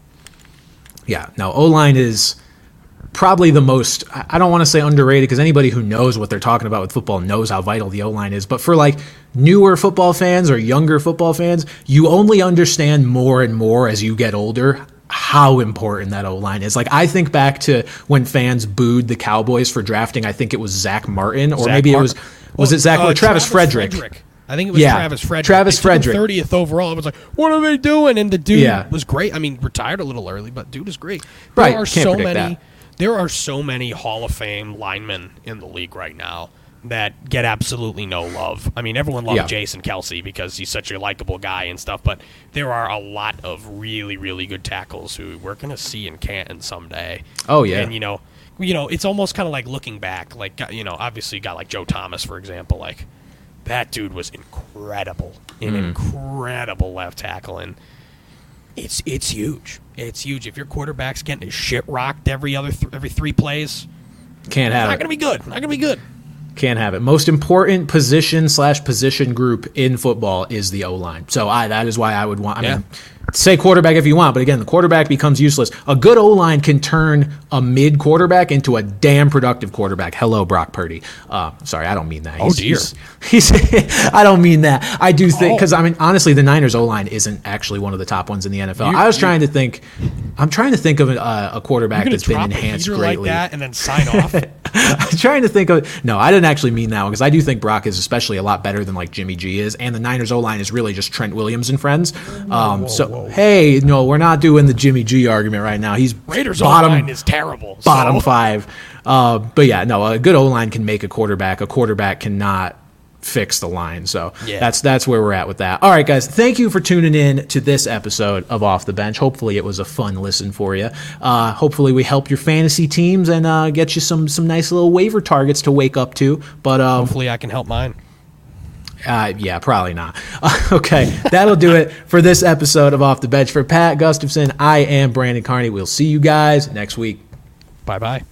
A: Yeah, no, O-line is probably the most, I don't want to say underrated, because anybody who knows what they're talking about with football knows how vital the O-line is. But for like newer football fans or younger football fans, you only understand more and more as you get older how important that O-line is. Like, I think back to when fans booed the Cowboys for drafting, I think it was Zach Martin, or
B: Zach
A: maybe
B: Mar-
A: it was, was
B: well,
A: it Zach
B: uh,
A: or Travis,
B: Travis
A: Frederick?
B: Frederick. I think it was
A: yeah.
B: Travis Frederick.
A: Travis
B: they took him
A: Frederick.
B: thirtieth overall. It was like, what are they doing? And the dude
A: yeah.
B: was great. I mean, retired a little early, but dude is great.
A: Right.
B: There are
A: Can't
B: so
A: predict
B: many
A: that.
B: There are so many Hall of Fame linemen in the league right now that get absolutely no love. I mean, everyone loves
A: yeah.
B: Jason Kelsey because he's such a likable guy and stuff, but there are a lot of really, really good tackles who we're going to see in Canton someday.
A: Oh, yeah.
B: And, you know, you know, it's almost kind of like looking back. Like, you know, obviously you got like Joe Thomas, for example. Like, that dude was incredible. An
A: Mm.
B: incredible left tackle. And it's it's huge. It's huge. If your quarterback's getting his shit rocked every other th- every three plays,
A: Can't have
B: not
A: it.
B: going to be good. Not going to be good.
A: Can't have it. Most important position slash position group in football is the O-line. So I that is why I would want. I
B: Yeah.
A: mean, say quarterback if you want, but again, the quarterback becomes useless. A good O-line can turn a mid quarterback into a damn productive quarterback. Hello, Brock Purdy. Uh, sorry, I don't mean that.
B: Oh,
A: He's,
B: dear.
A: He's, he's, I don't mean that. I do think, because
B: Oh.
A: I mean, honestly, the Niners O-line isn't actually one of the top ones in the N F L.
B: You-
A: I was
B: you-
A: trying to think. I'm trying to think of a, a quarterback
B: You're going
A: that's
B: to
A: been
B: drop a
A: enhanced
B: heater
A: greatly.
B: like that and then sign off?
A: I'm trying to think of no, I didn't actually mean that one, because I do think Brock is especially a lot better than like Jimmy G is, and the Niners O-line is really just Trent Williams and friends. Um,
B: whoa,
A: so
B: whoa.
A: hey, no, we're not doing the Jimmy G argument right now. He's
B: Raiders
A: bottom
B: O-line is terrible. so-
A: bottom five. Uh, but yeah, no, a good O-line can make a quarterback. A quarterback cannot fix the line. So
B: Yeah.
A: that's that's where we're at with that. All right, guys, thank you for tuning in to this episode of Off the Bench. Hopefully it was a fun listen for you. Uh, hopefully we help your fantasy teams and uh, get you some some nice little waiver targets to wake up to. But um,
B: Hopefully I can help mine.
A: uh, yeah, probably not. Uh, okay, that'll do it for this episode of Off the Bench. For Pat Gustafson, I am Brandon Carney. We'll see you guys next week.
B: Bye-bye.